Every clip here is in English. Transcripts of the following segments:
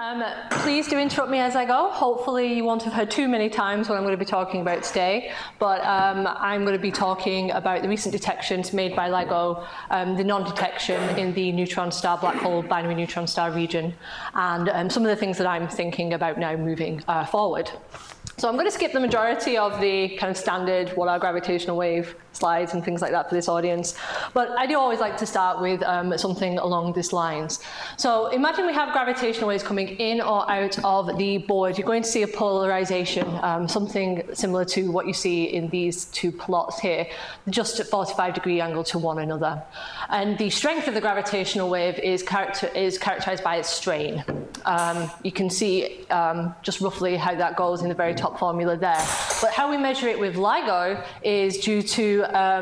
Please do interrupt me as I go. Hopefully you won't have heard too many times what I'm going to be talking about today, but I'm going to be talking about the recent detections made by LIGO, the non-detection in the neutron star black hole binary neutron star region, and some of the things that I'm thinking about now moving forward. So I'm going to skip the majority of the kind of standard what are gravitational wave slides and things like that for this audience, but I do always like to start with something along these lines. So imagine we have gravitational waves coming in or out of the board. You're going to see a polarization, something similar to what you see in these two plots here, just at 45-degree angle to one another. And the strength of the gravitational wave is characterized by its strain. You can see just roughly how that goes in the very top formula there. But how we measure it with LIGO is due to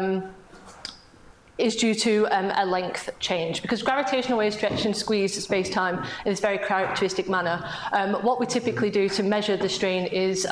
a length change, because gravitational waves stretch and squeeze space-time in this very characteristic manner. What we typically do to measure the strain is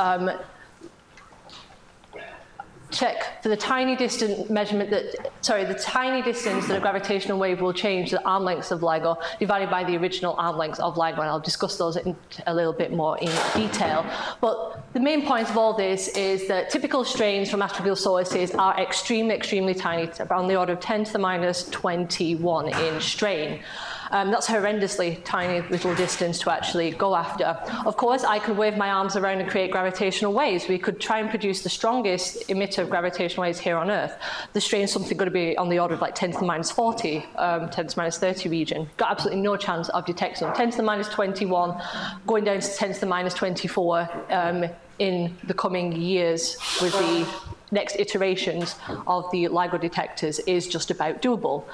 check for the tiny distance measurement the tiny distance that a gravitational wave will change the arm lengths of LIGO divided by the original arm lengths of LIGO, and I'll discuss those in a little bit more in detail. But the main point of all this is that typical strains from astrophysical sources are extremely, extremely tiny, on the order of 10 to the minus 21 in strain. That's a horrendously tiny little distance to actually go after. Of course, I could wave my arms around and create gravitational waves. We could try and produce the strongest emitter of gravitational waves here on Earth. The strain is something going to be on the order of like 10 to the minus 40, 10 to the minus 30 region. Got absolutely no chance of detecting them. 10 to the minus 21, going down to 10 to the minus 24 in the coming years with the next iterations of the LIGO detectors is just about doable.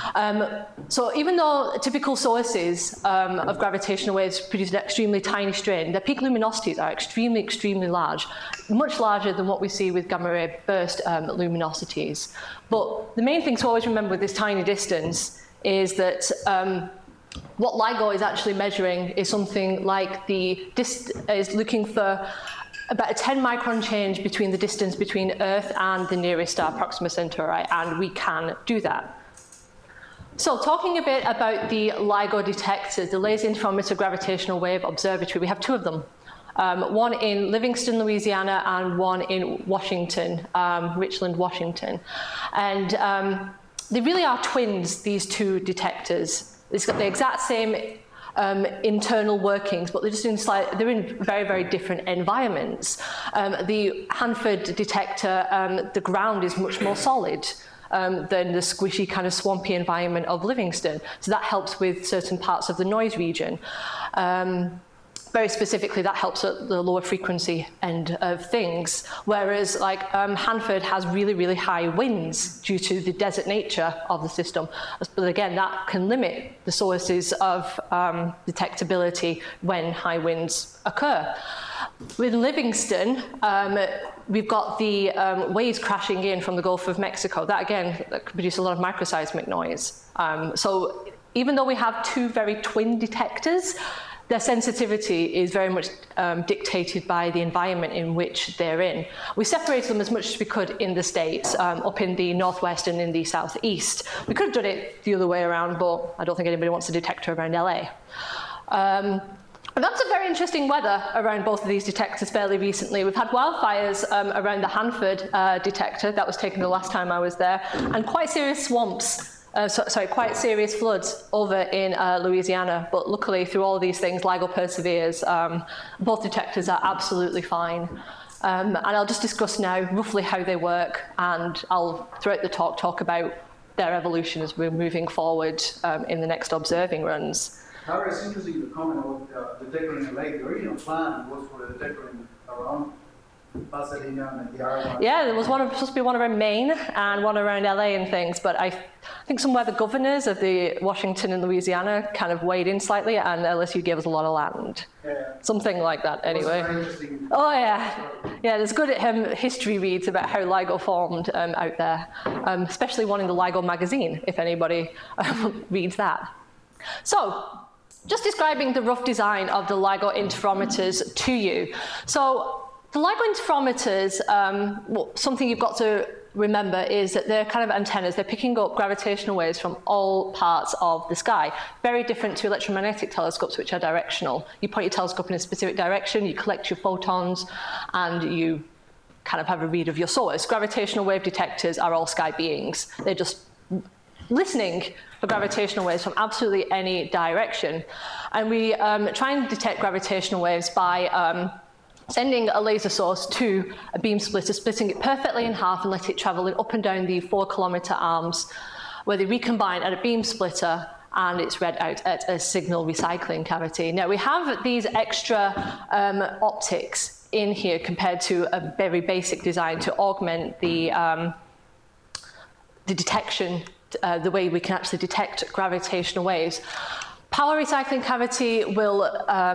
So even though typical sources of gravitational waves produce an extremely tiny strain, their peak luminosities are extremely, extremely large, much larger than what we see with gamma ray burst luminosities. But the main thing to always remember with this tiny distance is that what LIGO is actually measuring is something like is looking for about a 10 micron change between the distance between Earth and the nearest star, Proxima Centauri, and we can do that. So talking a bit about the LIGO detectors, the Laser Interferometer Gravitational Wave Observatory, we have two of them. One in Livingston, Louisiana, and one in Washington, Richland, Washington. And they really are twins, these two detectors. It's got the exact same internal workings, but they're in very, very different environments. The Hanford detector, the ground is much more solid than the squishy kind of swampy environment of Livingston. So that helps with certain parts of the noise region. Very specifically, that helps at the lower frequency end of things, whereas like Hanford has really, really high winds due to the desert nature of the system. But again, that can limit the sources of detectability when high winds occur. With Livingston, we've got the waves crashing in from the Gulf of Mexico. That again, that can produce a lot of microseismic noise. So even though we have two very twin detectors, their sensitivity is very much dictated by the environment in which they're in. We separated them as much as we could in the States, up in the Northwest and in the Southeast. We could have done it the other way around, but I don't think anybody wants a detector around LA. And that's a very interesting weather around both of these detectors fairly recently. We've had wildfires around the Hanford detector, that was taken the last time I was there, and quite serious swamps. Quite serious floods over in Louisiana, but luckily through all of these things, LIGO perseveres. Both detectors are absolutely fine. And I'll just discuss now roughly how they work, and I'll, throughout the talk about their evolution as we're moving forward in the next observing runs. However, it's interesting to comment about the detector in the lake. The original plan was for the detector around Pasadena and the Aragon. Yeah, there was supposed to be one around Maine and one around LA and things, but I think some weather governors of the Washington and Louisiana kind of weighed in slightly, and LSU gave us a lot of land. Yeah. Something like that, anyway. Oh yeah, yeah. There's good history reads about how LIGO formed out there, especially one in the LIGO magazine, if anybody reads that. So, just describing the rough design of the LIGO interferometers to you. So, the LIGO interferometers, something you've got to remember is that they're kind of antennas. They're picking up gravitational waves from all parts of the sky. Very different to electromagnetic telescopes, which are directional. You point your telescope in a specific direction, you collect your photons, and you kind of have a read of your source. Gravitational wave detectors are all sky beings. They're just listening for gravitational waves from absolutely any direction. And we try and detect gravitational waves by sending a laser source to a beam splitter, splitting it perfectly in half and let it travel up and down the 4-kilometer arms, where they recombine at a beam splitter and it's read out at a signal recycling cavity. Now, we have these extra optics in here compared to a very basic design to augment the detection, the way we can actually detect gravitational waves. Power recycling cavity will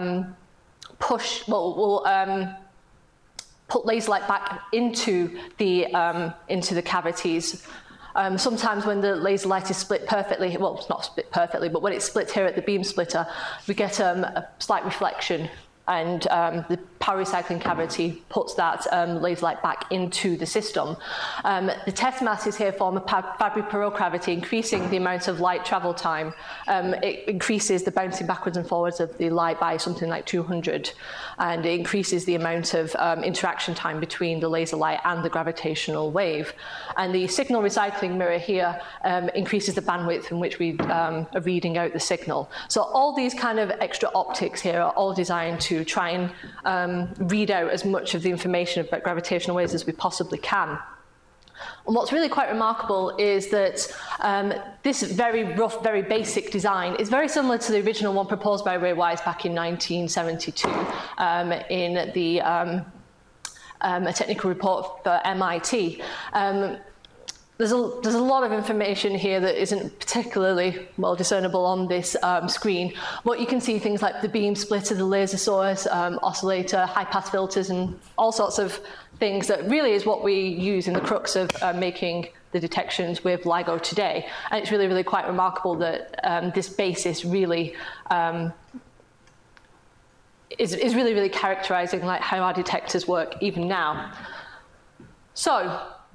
put laser light back into the cavities. Sometimes when the laser light is split perfectly, well, it's not split perfectly, but when it's split here at the beam splitter, we get a slight reflection, and the power recycling cavity puts that laser light back into the system. The test masses here form a Fabry-Perot cavity, increasing the amount of light travel time. It increases the bouncing backwards and forwards of the light by something like 200, and it increases the amount of interaction time between the laser light and the gravitational wave. And the signal recycling mirror here increases the bandwidth in which we are reading out the signal. So all these kind of extra optics here are all designed to try and read out as much of the information about gravitational waves as we possibly can. And what's really quite remarkable is that this very rough, very basic design is very similar to the original one proposed by Ray Wise back in 1972 in the a technical report for MIT. There's a lot of information here that isn't particularly well discernible on this screen, but you can see things like the beam splitter, the laser source, oscillator, high-pass filters, and all sorts of things that really is what we use in the crux of making the detections with LIGO today. And it's really, really quite remarkable that this basis really is really, really characterizing like how our detectors work even now. So,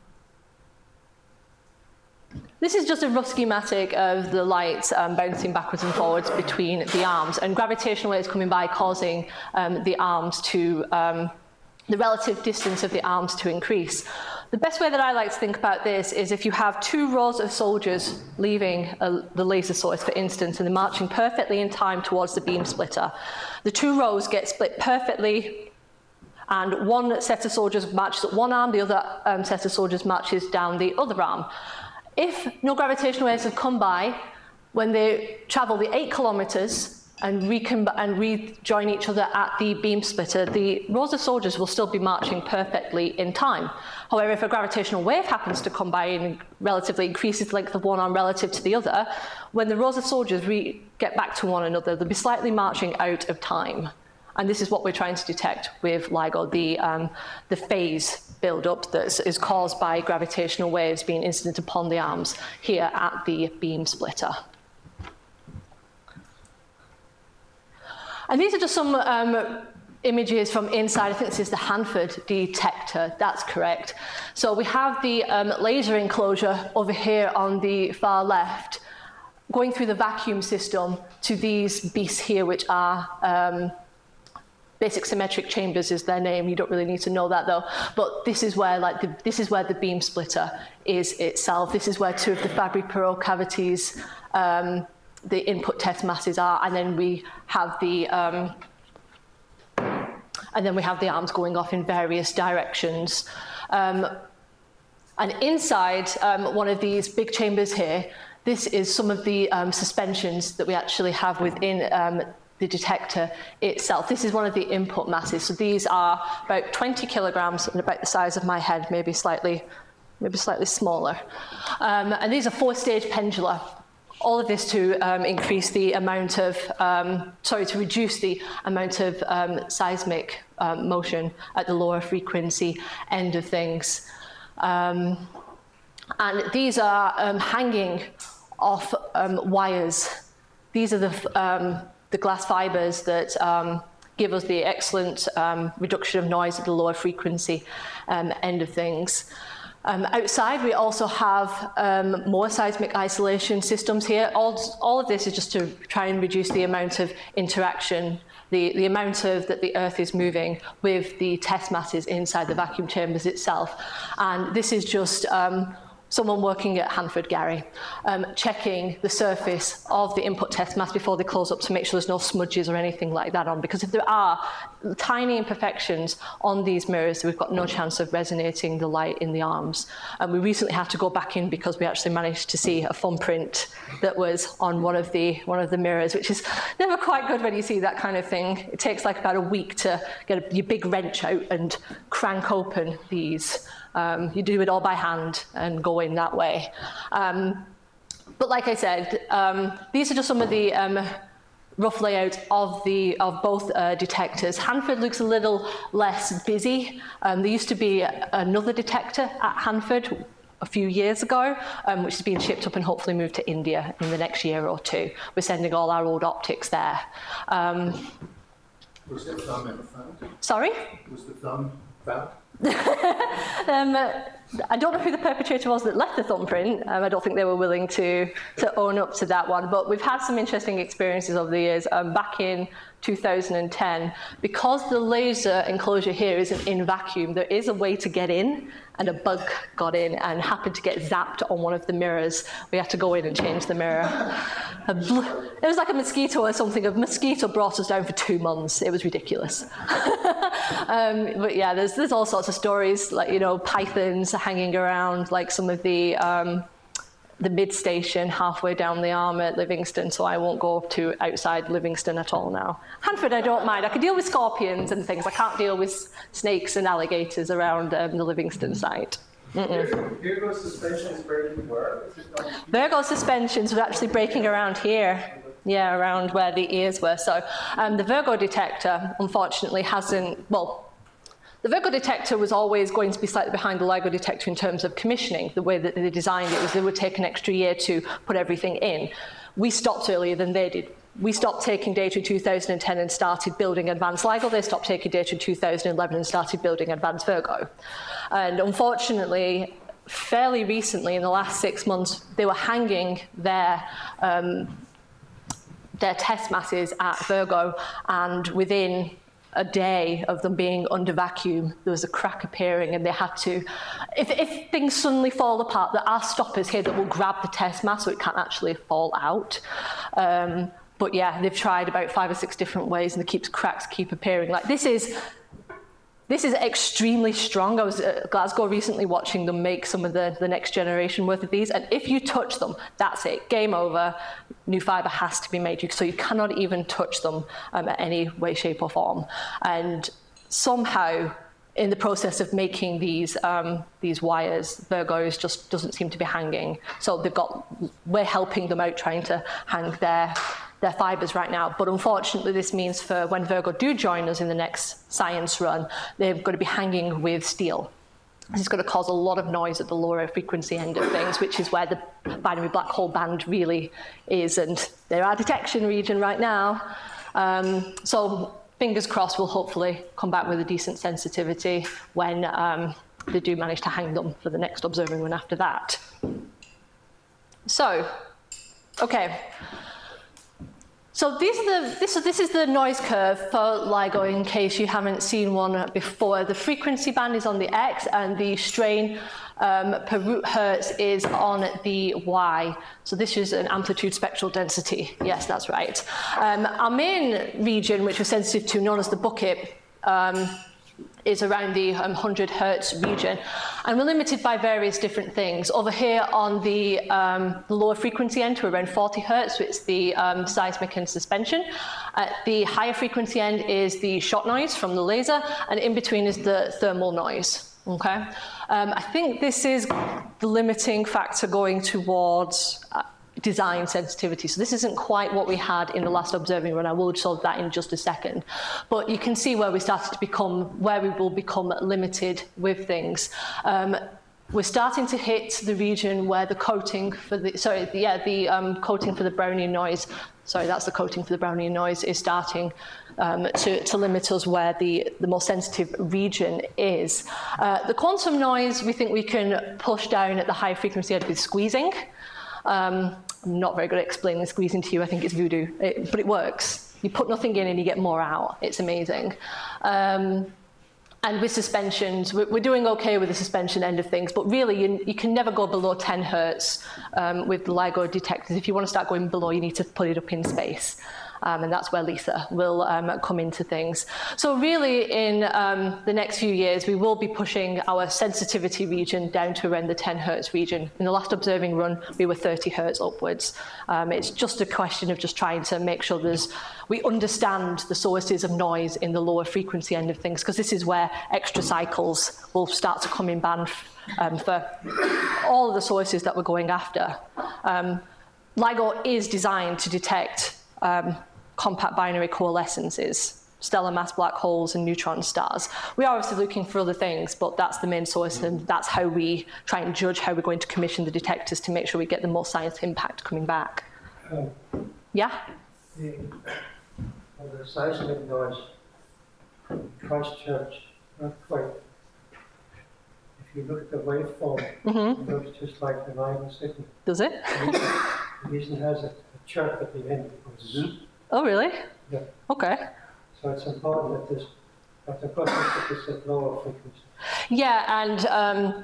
this is just a rough schematic of the light bouncing backwards and forwards between the arms, and gravitational waves coming by causing the arms to, the relative distance of the arms to increase. The best way that I like to think about this is if you have 2 rows of soldiers leaving the laser source, for instance, and they're marching perfectly in time towards the beam splitter. The 2 rows get split perfectly, and one set of soldiers marches up one arm, the other set of soldiers marches down the other arm. If no gravitational waves have come by, when they travel the 8 kilometers and rejoin each other at the beam splitter, the rows of soldiers will still be marching perfectly in time. However, if a gravitational wave happens to come by and relatively increases the length of one arm relative to the other, when the rows of soldiers get back to one another, they'll be slightly marching out of time. And this is what we're trying to detect with LIGO, the phase build-up that is caused by gravitational waves being incident upon the arms here at the beam splitter. And these are just some images from inside. I think this is the Hanford detector. That's correct. So we have the laser enclosure over here on the far left, going through the vacuum system to these beasts here, which are basic symmetric chambers is their name. You don't really need to know that though. But this is where the beam splitter is itself. This is where 2 of the Fabry-Perot cavities, the input test masses are, and then we have the arms going off in various directions. And inside one of these big chambers here, this is some of the suspensions that we actually have within the detector itself. This is one of the input masses. So these are about 20 kilograms and about the size of my head, maybe slightly smaller. And these are 4-stage pendula. All of this to increase the amount of, to reduce the amount of seismic motion at the lower frequency end of things. And these are hanging off wires. These are the glass fibers that give us the excellent reduction of noise at the lower frequency end of things. Outside, we also have more seismic isolation systems here. All of this is just to try and reduce the amount of interaction, the amount of that the Earth is moving with the test masses inside the vacuum chambers itself. And this is just someone working at Hanford, Gary, checking the surface of the input test mass before they close up to make sure there's no smudges or anything like that on, because if there are tiny imperfections on these mirrors, we've got no chance of resonating the light in the arms. And we recently had to go back in because we actually managed to see a thumbprint that was on one of the mirrors, which is never quite good when you see that kind of thing. It takes like about a week to get your big wrench out and crank open these. You do it all by hand and go in that way. But like I said, these are just some of the rough layout of both detectors. Hanford looks a little less busy. There used to be another detector at Hanford a few years ago, which is being shipped up and hopefully moved to India in the next year or two. We're sending all our old optics there. Was the thumb ever found? Sorry? Was the thumb found? I don't know who the perpetrator was that left the thumbprint. I don't think they were willing to own up to that one. But we've had some interesting experiences over the years. Back in 2010, because the laser enclosure here isn't in vacuum, there is a way to get in, and a bug got in and happened to get zapped on one of the mirrors. We had to go in and change the mirror. It was like a mosquito or something. A mosquito brought us down for 2 months. It was ridiculous. But yeah, there's all sorts of stories, like, you know, pythons hanging around, like some of the mid-station halfway down the arm at Livingston, so I won't go to outside Livingston at all now. Hanford, I don't mind. I can deal with scorpions and things. I can't deal with snakes and alligators around the Livingston site. Virgo suspension is breaking where? Virgo suspensions were actually breaking around here. Yeah, around where the ears were. So the Virgo detector, unfortunately, hasn't, well, the Virgo detector was always going to be slightly behind the LIGO detector in terms of commissioning. The way that they designed it was they would take an extra year to put everything in. We stopped earlier than they did. We stopped taking data in 2010 and started building advanced LIGO. They stopped taking data in 2011 and started building advanced Virgo. And unfortunately, fairly recently, in the last 6 months, they were hanging their test masses at Virgo, and within a day of them being under vacuum, there was a crack appearing, and they had to, if things suddenly fall apart, there are stoppers here that will grab the test mass so it can't actually fall out. But yeah, they've tried about 5 or 6 different ways, and the cracks keep appearing. Like this is extremely strong. I was at Glasgow recently watching them make some of the next generation worth of these, and if you touch them, that's it, game over. New fibre has to be made, so you cannot even touch them at any way, shape or form. And somehow, in the process of making these wires, Virgos just doesn't seem to be hanging. So we're helping them out trying to hang their fibres right now. But unfortunately, this means for when Virgo do join us in the next science run, they're going to be hanging with steel. This is going to cause a lot of noise at the lower frequency end of things, which is where the binary black hole band really is. And they're our detection region right now. So fingers crossed, we'll hopefully come back with a decent sensitivity when they do manage to hang them for the next observing run after that. So, okay. So this is the noise curve for LIGO, in case you haven't seen one before. The frequency band is on the X, and the strain per root hertz is on the Y. So this is an amplitude spectral density. Yes, that's right. Our main region, which we're sensitive to, known as the bucket, is around the 100 hertz region. And we're limited by various different things. Over here on the lower frequency end to around 40 hertz, it's the seismic and suspension. At the higher frequency end is the shot noise from the laser, and in between is the thermal noise. Okay, I think this is the limiting factor going towards design sensitivity. So this isn't quite what we had in the last observing run. I will solve that in just a second. But you can see where we started to become, where we will become limited with things. We're starting to hit the region where the coating for the, coating for the Brownian noise sorry, that's the coding for the Brownian noise, is starting to limit us where the more sensitive region is. The quantum noise, we think we can push down at the high frequency edge with squeezing. I'm not very good at explaining squeezing to you. I think it's voodoo, but it works. You put nothing in and you get more out. It's amazing. And with suspensions, we're doing okay with the suspension end of things, but really you can never go below 10 hertz with the LIGO detectors. If you want to start going below, you need to put it up in space. And that's where LISA will come into things. So really in the next few years, we will be pushing our sensitivity region down to around the 10 hertz region. In the last observing run, we were 30 hertz upwards. It's just a question of just trying to make sure we understand the sources of noise in the lower frequency end of things, because this is where extra cycles will start to come in band for all of the sources that we're going after. LIGO is designed to detect compact binary coalescences, stellar mass black holes and neutron stars. We are obviously looking for other things, but that's the main source, and that's how we try and judge how we're going to commission the detectors to make sure we get the most science impact coming back. Yeah? The seismic noise, Christchurch earthquake, if you look at the waveform, it looks just like the Lion City. Does it? It even has a chirp at the end. Oh, really? Yeah. Okay. So it's important that but of course it's at lower frequency. Yeah, and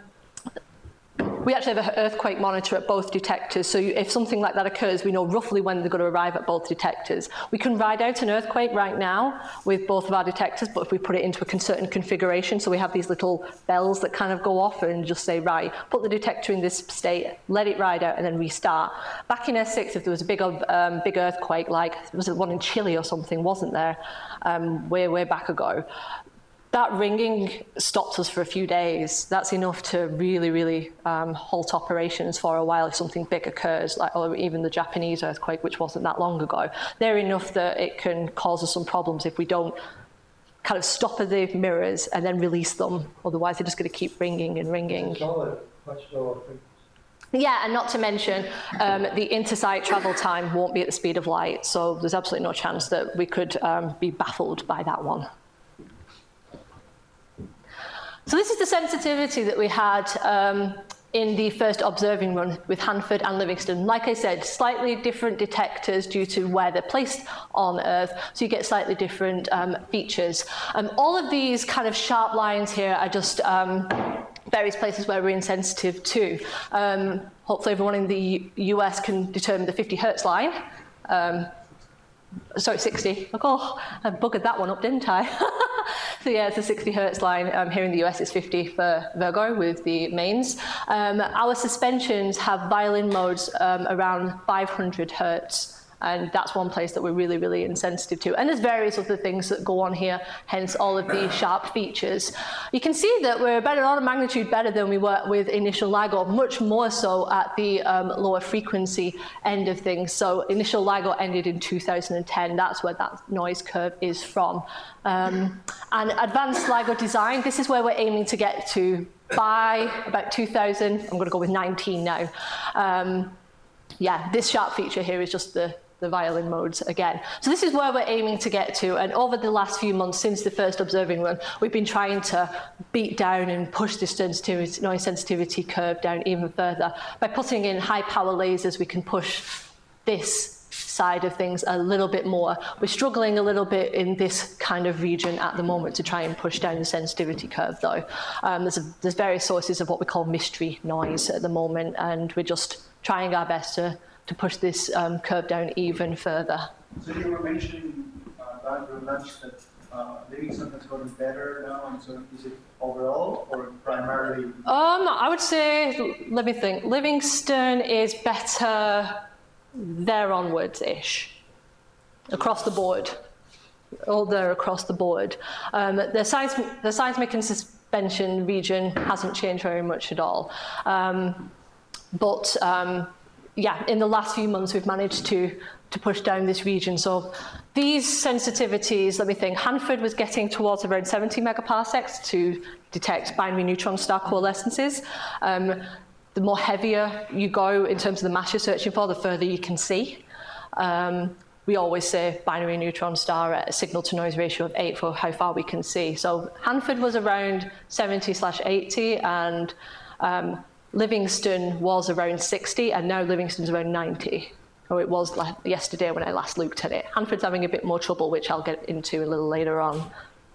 we actually have an earthquake monitor at both detectors, so if something like that occurs, we know roughly when they're going to arrive at both detectors. We can ride out an earthquake right now with both of our detectors, but if we put it into a certain configuration, so we have these little bells that kind of go off and just say, right, put the detector in this state, let it ride out, and then restart. Back in S6, if there was a big earthquake, like there was one in Chile or something, wasn't there, way back ago, that ringing stops us for a few days. That's enough to really halt operations for a while if something big occurs, or even the Japanese earthquake, which wasn't that long ago. They're enough that it can cause us some problems if we don't kind of stop at the mirrors and then release them. Otherwise, they're just going to keep ringing and ringing. It's all much lower frequency. Yeah, and not to mention the intersite travel time won't be at the speed of light, so there's absolutely no chance that we could be baffled by that one. So this is the sensitivity that we had in the first observing run with Hanford and Livingston. Like I said, slightly different detectors due to where they're placed on Earth, so you get slightly different features. All of these kind of sharp lines here are just various places where we're insensitive to. Hopefully everyone in the US can determine the 50 hertz line. Sorry, 60. Oh, I buggered that one up, didn't I? So yeah, it's a 60 hertz line. Here in the US, it's 50 for Virgo with the mains. Our suspensions have violin modes around 500 hertz. And that's one place that we're really insensitive to. And there's various other things that go on here, hence all of these sharp features. You can see that we're about an order of magnitude better than we were with initial LIGO, much more so at the lower frequency end of things. So initial LIGO ended in 2010. That's where that noise curve is from. And advanced LIGO design, this is where we're aiming to get to by about 2000. I'm going to go with 19 now. Yeah, this sharp feature here is just the violin modes again. So this is where we're aiming to get to, and over the last few months since the first observing run, we've been trying to beat down and push this noise sensitivity curve down even further. By putting in high power lasers, we can push this side of things a little bit more. We're struggling a little bit in this kind of region at the moment to try and push down the sensitivity curve though. There's various sources of what we call mystery noise at the moment, and we're just trying our best to push this curve down even further. So you were mentioning during lunch that Livingston has gotten better now, and so is it overall or primarily? I would say, let me think, Livingston is better there onwards-ish, across the board. All there across the board. The seismic and suspension region hasn't changed very much at all. Yeah, in the last few months, we've managed to push down this region. So these sensitivities, let me think, Hanford was getting towards around 70 megaparsecs to detect binary neutron star coalescences. The more heavier you go in terms of the mass you're searching for, the further you can see. we always say binary neutron star at a signal to noise ratio of 8 for how far we can see. So Hanford was around 70/80, and Livingston was around 60, and now Livingston's around 90. Or it was like yesterday when I last looked at it. Hanford's having a bit more trouble, which I'll get into a little later on.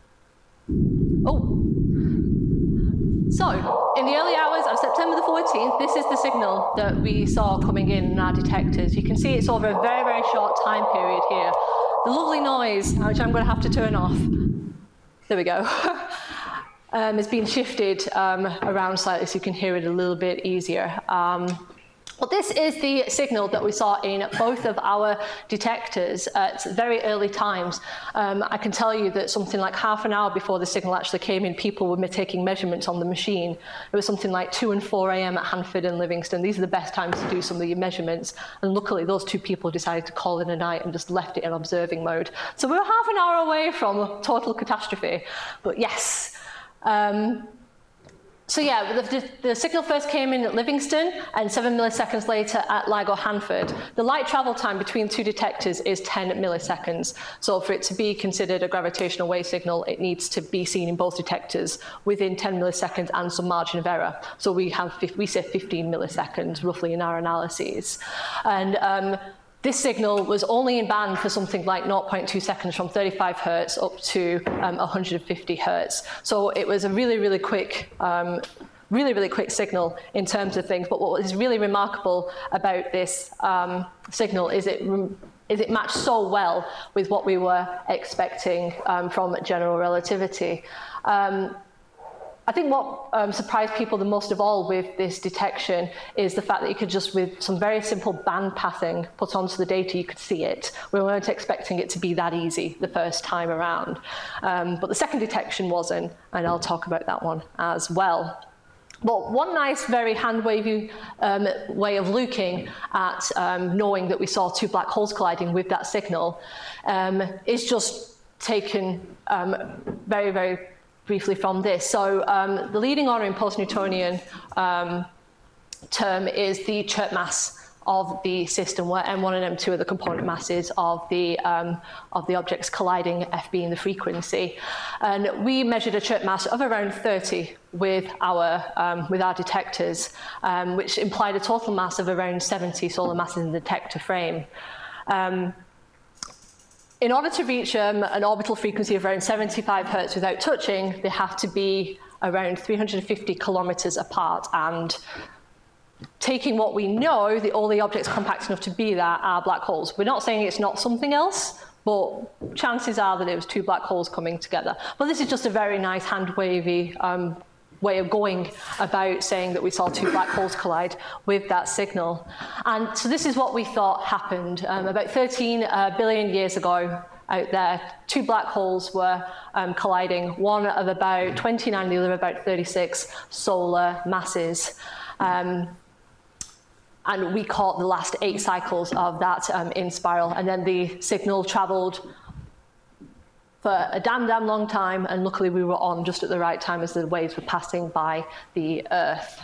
Oh. So, in the early hours of September the 14th, this is the signal that we saw coming in our detectors. You can see it's over a very, very short time period here. The lovely noise, which I'm going to have to turn off, there we go, has been shifted around slightly so you can hear it a little bit easier. But this is the signal that we saw in both of our detectors at very early times. I can tell you that something like half an hour before the signal actually came in, people were taking measurements on the machine. It was something like 2 and 4 a.m. at Hanford and Livingston. These are the best times to do some of your measurements. And luckily, those two people decided to call in a night and just left it in observing mode. So we were half an hour away from total catastrophe. But yes. So yeah, the signal first came in at Livingston and 7 milliseconds later at LIGO Hanford. The light travel time between two detectors is 10 milliseconds. So for it to be considered a gravitational wave signal, it needs to be seen in both detectors within 10 milliseconds and some margin of error. So we say 15 milliseconds roughly in our analyses. And this signal was only in band for something like 0.2 seconds from 35 hertz up to 150 hertz. So it was a really, really quick signal in terms of things. But what is really remarkable about this signal is it matched so well with what we were expecting from general relativity. I think what surprised people the most of all with this detection is the fact that you could just, with some very simple band pathing put onto the data, you could see it. We weren't expecting it to be that easy the first time around. But the second detection wasn't, and I'll talk about that one as well. But one nice, very hand-wavy way of looking at knowing that we saw two black holes colliding with that signal is just taken very, very briefly from this. So the leading order in post-Newtonian term is the Chert mass of the system, where M1 and M2 are the component masses of the objects colliding, F being the frequency. And we measured a Chert mass of around 30 with our detectors, which implied a total mass of around 70 solar masses in the detector frame. In order to reach an orbital frequency of around 75 hertz without touching, they have to be around 350 kilometers apart. And taking what we know, the only objects compact enough to be that are black holes. We're not saying it's not something else, but chances are that it was two black holes coming together. But this is just a very nice hand-wavy way of going about saying that we saw two black holes collide with that signal. And so this is what we thought happened. About 13 billion years ago out there, two black holes were colliding, one of about 29, the other of about 36 solar masses. And we caught the last 8 cycles of that in spiral, and then the signal traveled for a damn long time, and luckily we were on just at the right time as the waves were passing by the Earth.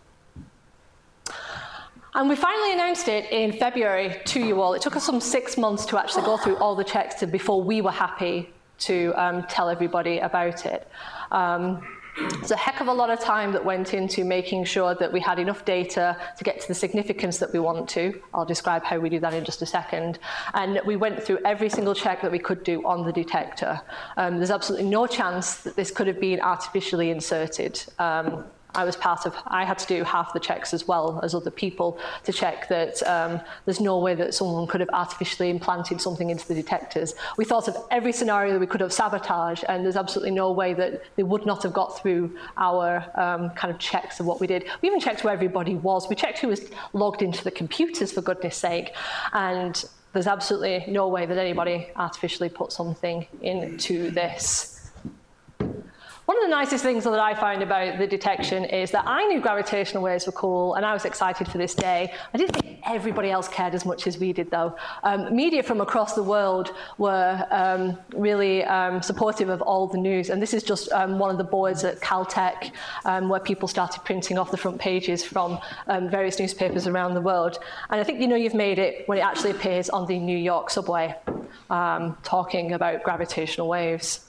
And we finally announced it in February to you all. It took us some 6 months to actually go through all the checks before we were happy to tell everybody about it. There's a heck of a lot of time that went into making sure that we had enough data to get to the significance that we want to. I'll describe how we do that in just a second. And we went through every single check that we could do on the detector. There's absolutely no chance that this could have been artificially inserted. I had to do half the checks as well as other people to check that there's no way that someone could have artificially implanted something into the detectors. We thought of every scenario that we could have sabotaged, and there's absolutely no way that they would not have got through our kind of checks of what we did. We even checked where everybody was. We checked who was logged into the computers, for goodness sake, and there's absolutely no way that anybody artificially put something into this. One of the nicest things that I found about the detection is that I knew gravitational waves were cool, and I was excited for this day. I didn't think everybody else cared as much as we did, though. Media from across the world were really supportive of all the news, and this is just one of the boards at Caltech where people started printing off the front pages from various newspapers around the world. And I think you know you've made it when it actually appears on the New York subway, talking about gravitational waves.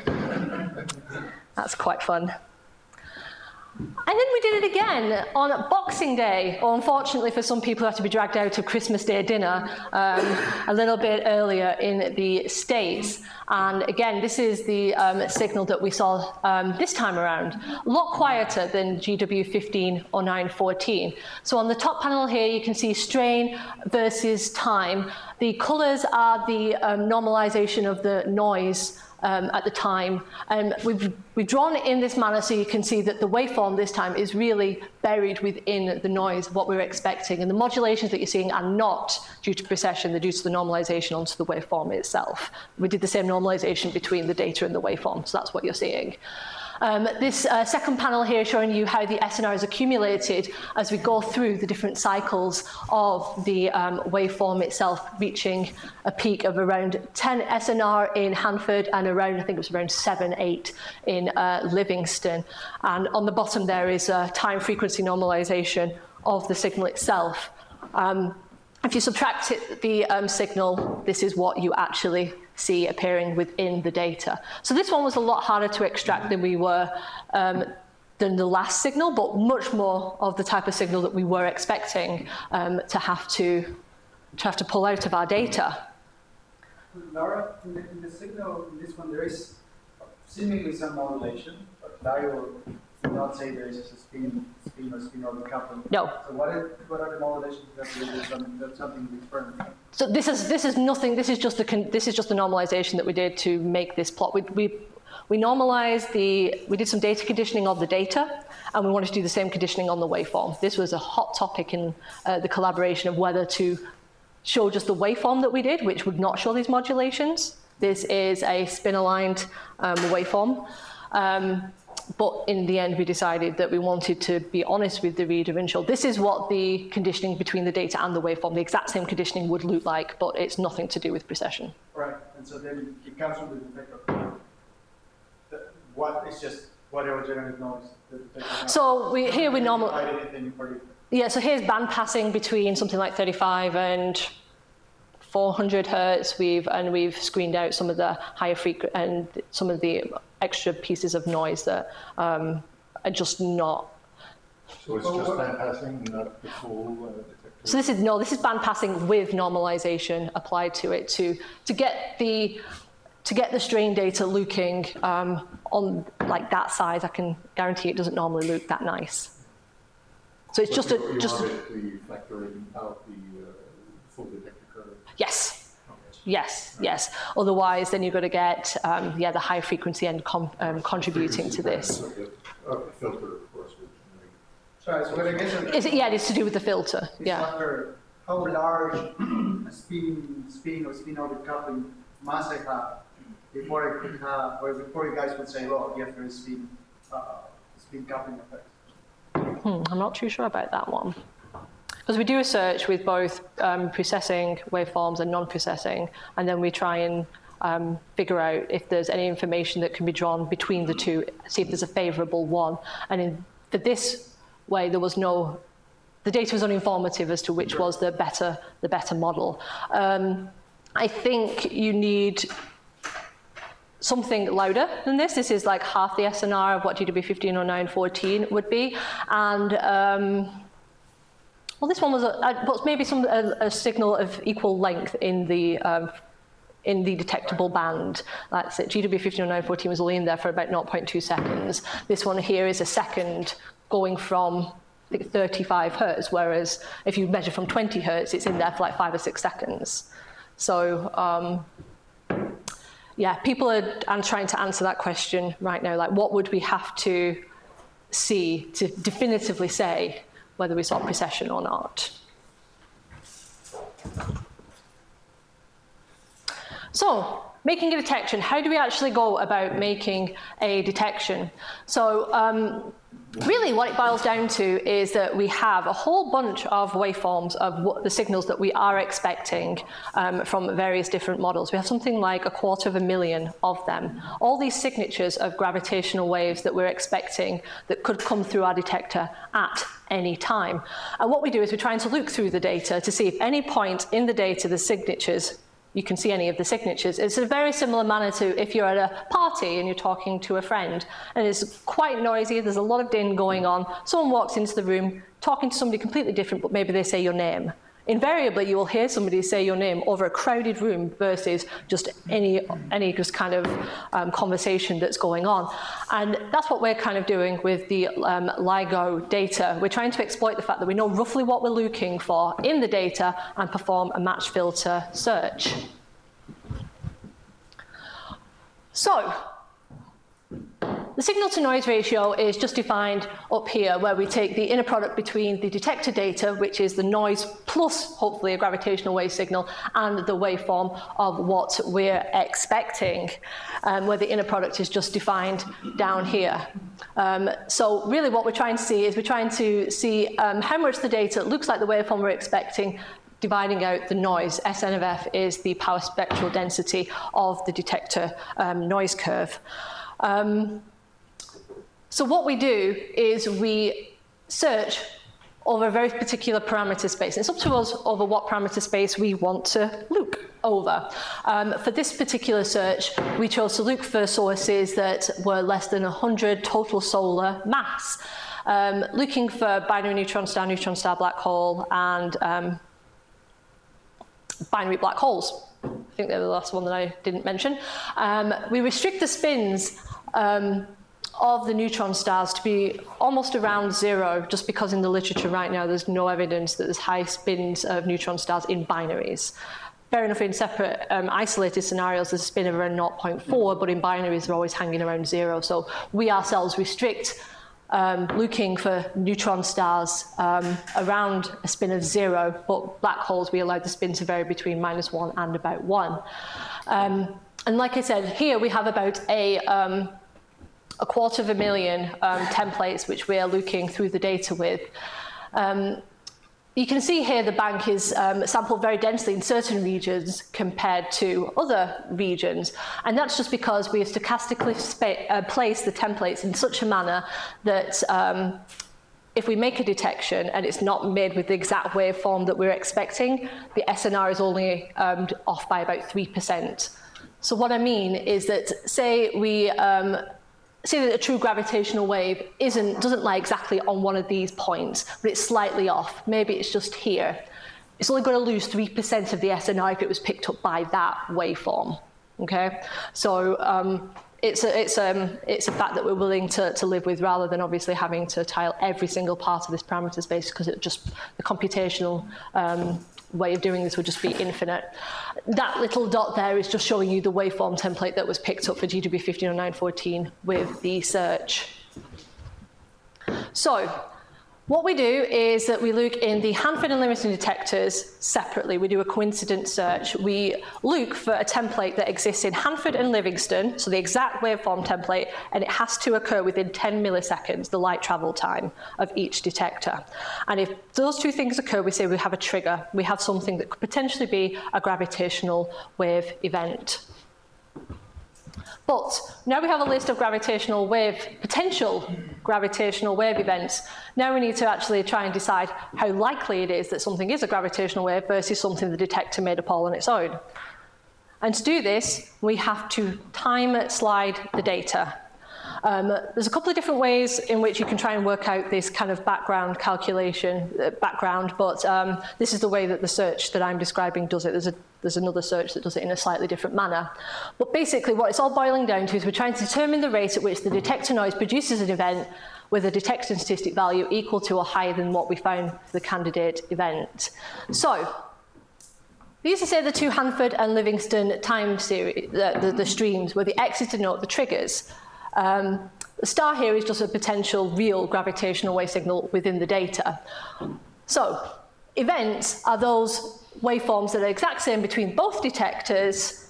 That's quite fun. And then we did it again on Boxing Day, or unfortunately for some people who have to be dragged out to Christmas Day dinner a little bit earlier in the States. And again, this is the signal that we saw this time around, a lot quieter than GW15 or 914. So on the top panel here, you can see strain versus time. The colours are the normalization of the noise at the time. We've drawn it in this manner so you can see that the waveform this time is really buried within the noise of what we were expecting. And the modulations that you're seeing are not due to precession, they're due to the normalization onto the waveform itself. We did the same normalization between the data and the waveform, so that's what you're seeing. This second panel here showing you how the SNR is accumulated as we go through the different cycles of the waveform itself, reaching a peak of around 10 SNR in Hanford and around, I think it was around 7, 8 in Livingston. And on the bottom there is a time frequency normalization of the signal itself. If you subtract the signal, this is what you actually see appearing within the data. So this one was a lot harder to extract than we were than the last signal, but much more of the type of signal that we were expecting to have to pull out of our data. Laura, in the signal, in this one, there is seemingly some modulation, but LIGO would not say there is a spin or spin orbit coupling. No. So what are the modulations that that's something different? So this is nothing. This is just the normalization that we did to make this plot. We normalized we did some data conditioning of the data, and we wanted to do the same conditioning on the waveform. This was a hot topic in the collaboration of whether to show just the waveform that we did, which would not show these modulations. This is a spin-aligned waveform. But in the end, we decided that we wanted to be honest with the reader and show this is what the conditioning between the data and the waveform, the exact same conditioning would look like, but it's nothing to do with precession. Right, and so then it comes from the detector. What is just whatever generated noise. So here we normally. Anything in particular. Yeah, so here's band passing between something like 35 and 400 hertz. We've screened out some of the higher frequency and some of the extra pieces of noise that are just not. So it's just band passing, not the full detector? So this is band passing with normalization applied to it to get the strain data looking on like that size. I can guarantee it doesn't normally look that nice. So it's but you obviously factoring out the full detector curve. Yes. Yes. Otherwise, then you've got to get the high frequency end contributing to this. So the filter, of course, would Sorry, so what I guess it's to do with the filter. After how large a spin or spin orbit coupling must I have before I could have, or before you guys would say, well, yes, there is spin coupling effect. I'm not too sure about that one. Because we do a search with both precessing waveforms and non-precessing, and then we try and figure out if there's any information that can be drawn between the two, see if there's a favourable one. And for this way, the data was uninformative as to which was the better model. I think you need something louder than this. This is like half the SNR of what GW15 or 914 would be, and. Well, this one was maybe a signal of equal length in the detectable band. That's it. GW15 or 914 was only in there for about 0.2 seconds. This one here is a second going from I think 35 hertz, whereas if you measure from 20 hertz, it's in there for like 5 or 6 seconds. So people are trying to answer that question right now. Like, what would we have to see to definitively say whether we saw precession or not? So making a detection, how do we actually go about making a detection? So really what it boils down to is that we have a whole bunch of waveforms of what the signals that we are expecting from various different models. We have something like 250,000 of them. All these signatures of gravitational waves that we're expecting that could come through our detector at any time. And what we do is we're trying to look through the data to see if any point in the data, the signatures, you can see any of the signatures. It's a very similar manner to if you're at a party and you're talking to a friend and it's quite noisy, there's a lot of din going on, someone walks into the room talking to somebody completely different, but maybe they say your name. Invariably, you will hear somebody say your name over a crowded room versus just any just kind of conversation that's going on. And that's what we're kind of doing with the LIGO data. We're trying to exploit the fact that we know roughly what we're looking for in the data and perform a match filter search. So, the signal-to-noise ratio is just defined up here, where we take the inner product between the detector data, which is the noise plus, hopefully, a gravitational wave signal, and the waveform of what we're expecting, where the inner product is just defined down here. So really what we're trying to see is we're trying to see how much the data looks like the waveform we're expecting, dividing out the noise. SN of F is the power spectral density of the detector noise curve. So what we do is we search over a very particular parameter space. It's up to us over what parameter space we want to look over. For this particular search, we chose to look for sources that were less than 100 total solar mass, looking for binary neutron star black hole, and binary black holes. I think they're the last one that I didn't mention. We restrict the spins of the neutron stars to be almost around 0, just because in the literature right now there's no evidence that there's high spins of neutron stars in binaries. Fair enough, in separate isolated scenarios there's a spin of around 0.4, but in binaries they're always hanging around 0. So we ourselves restrict looking for neutron stars around a spin of 0, but black holes we allow the spin to vary between -1 and about 1. And like I said, here we have about a 250,000 templates which we are looking through the data with. You can see here the bank is sampled very densely in certain regions compared to other regions, and that's just because we have stochastically placed the templates in such a manner that if we make a detection and it's not made with the exact waveform that we're expecting, the SNR is only off by about 3%. So what I mean is that, say we see that a true gravitational wave doesn't lie exactly on one of these points, but it's slightly off. Maybe it's just here. It's only going to lose 3% of the SNR if it was picked up by that waveform. Okay, so it's a fact that we're willing to live with, rather than obviously having to tile every single part of this parameter space, because the computational way of doing this would just be infinite. That little dot there is just showing you the waveform template that was picked up for GW 150914 with the search. So what we do is that we look in the Hanford and Livingston detectors separately. We do a coincidence search. We look for a template that exists in Hanford and Livingston, so the exact waveform template, and it has to occur within 10 milliseconds, the light travel time of each detector. And if those two things occur, we say we have a trigger. We have something that could potentially be a gravitational wave event. But now we have a list of potential gravitational wave events. Now we need to actually try and decide how likely it is that something is a gravitational wave versus something the detector made up all on its own. And to do this, we have to time slide the data. There's a couple of different ways in which you can try and work out this kind of background calculation, but this is the way that the search that I'm describing does it. There's another search that does it in a slightly different manner. But basically what it's all boiling down to is we're trying to determine the rate at which the detector noise produces an event with a detection statistic value equal to or higher than what we found for the candidate event. So we used to say the two Hanford and Livingston time series, the streams, where the X's denote the triggers. The star here is just a potential real gravitational wave signal within the data. So events are those waveforms that are exact same between both detectors,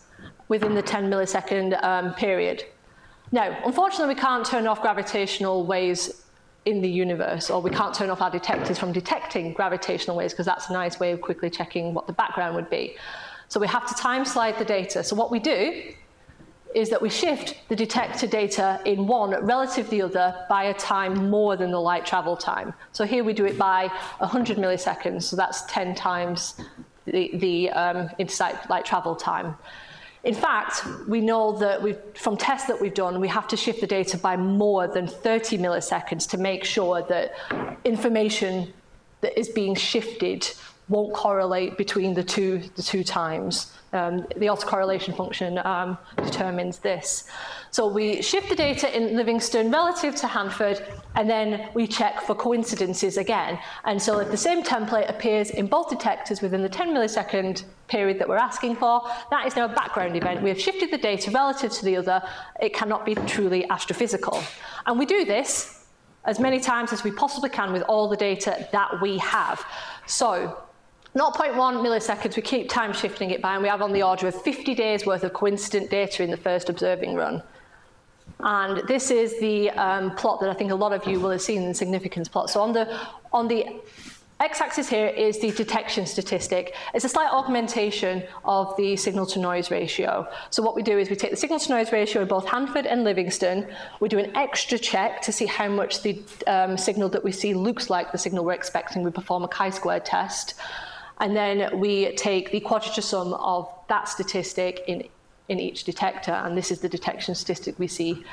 within the 10 millisecond period. Now, unfortunately, we can't turn off gravitational waves in the universe, or we can't turn off our detectors from detecting gravitational waves, because that's a nice way of quickly checking what the background would be. So we have to time slide the data. So what we do is that we shift the detector data in one relative to the other by a time more than the light travel time. So here we do it by 100 milliseconds, so that's 10 times the intersight light travel time. In fact, we know that from tests that we've done, we have to shift the data by more than 30 milliseconds to make sure that information that is being shifted won't correlate between the two times. The autocorrelation function determines this. So we shift the data in Livingston relative to Hanford, and then we check for coincidences again. And so if the same template appears in both detectors within the 10 millisecond period that we're asking for, that is now a background event. We have shifted the data relative to the other. It cannot be truly astrophysical. And we do this as many times as we possibly can with all the data that we have. So 0.1 milliseconds, we keep time shifting it by, and we have on the order of 50 days worth of coincident data in the first observing run. And this is the plot that I think a lot of you will have seen, the significance plot. So on the x-axis here is the detection statistic. It's a slight augmentation of the signal-to-noise ratio. So what we do is we take the signal-to-noise ratio of both Hanford and Livingston. We do an extra check to see how much the signal that we see looks like the signal we're expecting. We perform a chi-square test. And then we take the quadrature sum of that statistic in each detector, and this is the detection statistic we see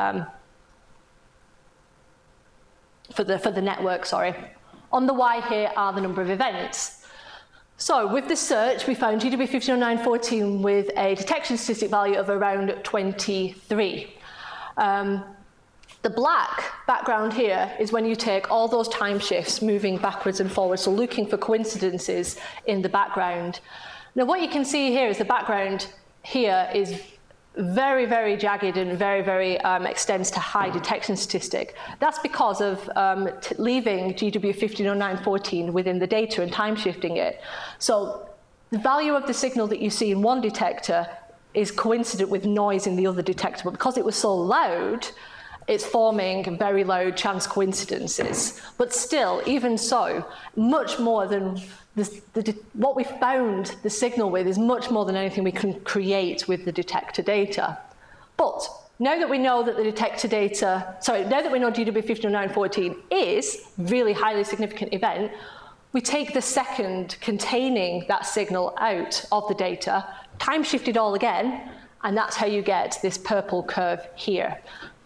for the network, sorry. On the Y here are the number of events. So with the search, we found GW 150914 with a detection statistic value of around 23. The black background here is when you take all those time shifts moving backwards and forwards, so looking for coincidences in the background. Now what you can see here is the background here is very, very jagged and very, very extends to high detection statistic. That's because of leaving GW 150914 within the data and time shifting it. So the value of the signal that you see in one detector is coincident with noise in the other detector, but because it was so loud, it's forming very loud chance coincidences. But still, even so, much more than what we found the signal with is much more than anything we can create with the detector data. But now that we know that the detector data, now that we know GW 150914 is really highly significant event, we take the second containing that signal out of the data, time shift it all again, and that's how you get this purple curve here.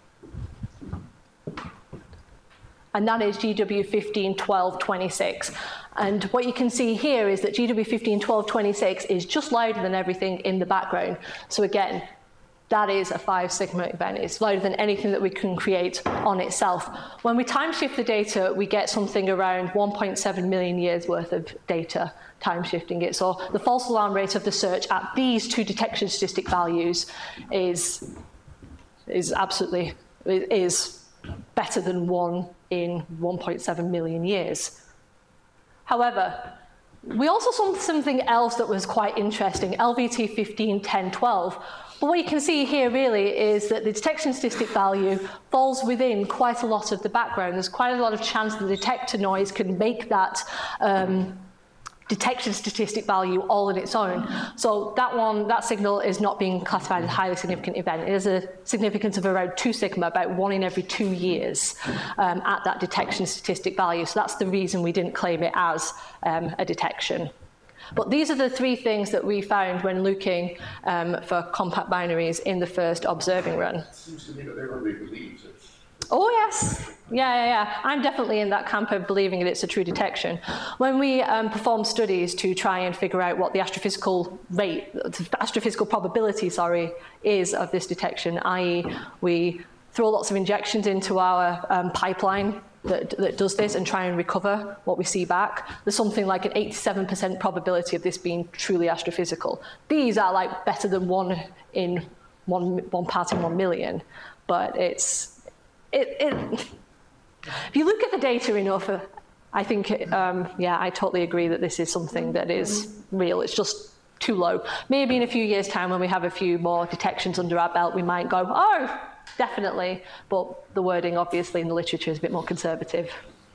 And that is GW 151226. And what you can see here is that GW 151226 is just louder than everything in the background. So again, that is a 5 sigma event. It's louder than anything that we can create on itself. When we time shift the data, we get something around 1.7 million years worth of data time shifting it. So the false alarm rate of the search at these two detection statistic values is absolutely better than 1 in 1.7 million years. However, we also saw something else that was quite interesting, LVT 151012. But what you can see here really is that the detection statistic value falls within quite a lot of the background. There's quite a lot of chance the detector noise can make that detection statistic value all on its own. So that signal is not being classified as a highly significant event. It has a significance of around 2 sigma, about 1 in every 2 years at that detection statistic value. So that's the reason we didn't claim it as a detection. But these are the 3 things that we found when looking for compact binaries in the first observing run. It seems to me that everybody believes it. Oh, yes. Yeah. I'm definitely in that camp of believing that it's a true detection. When we perform studies to try and figure out what the astrophysical rate, the astrophysical probability, is of this detection, i.e. we throw lots of injections into our pipeline that does this and try and recover what we see back, there's something like an 87% probability of this being truly astrophysical. These are like better than 1 in 1 part in 1 million, but if you look at the data enough, I think, I totally agree that this is something that is real. It's just too low. Maybe in a few years' time when we have a few more detections under our belt, we might go, oh, definitely. But the wording, obviously, in the literature is a bit more conservative.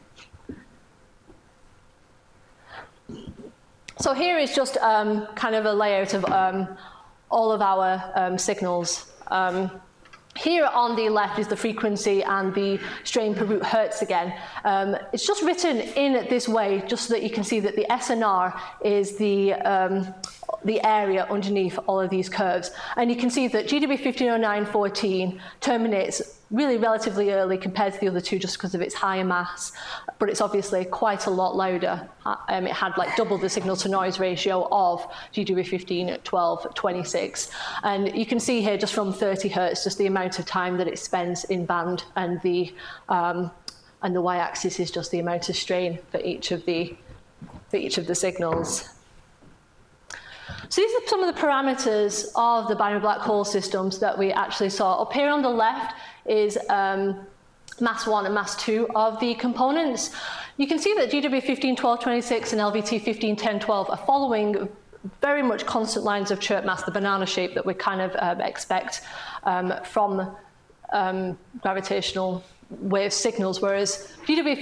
So here is just kind of a layout of all of our signals. Here on the left is the frequency and the strain per root hertz again. It's just written in this way, just so that you can see that the SNR is the area underneath all of these curves. And you can see that GW 150914 terminates really relatively early compared to the other two just because of its higher mass, but it's obviously quite a lot louder. It had like double the signal to noise ratio of GW 151226. And you can see here just from 30 hertz, just the amount of time that it spends in band, and the y-axis is just the amount of strain for each of the signals. So these are some of the parameters of the binary black hole systems that we actually saw. Up here on the left is mass 1 and mass 2 of the components. You can see that GW 151226 and LVT 151012 are following very much constant lines of chirp mass, the banana shape that we kind of expect from gravitational wave signals, whereas GW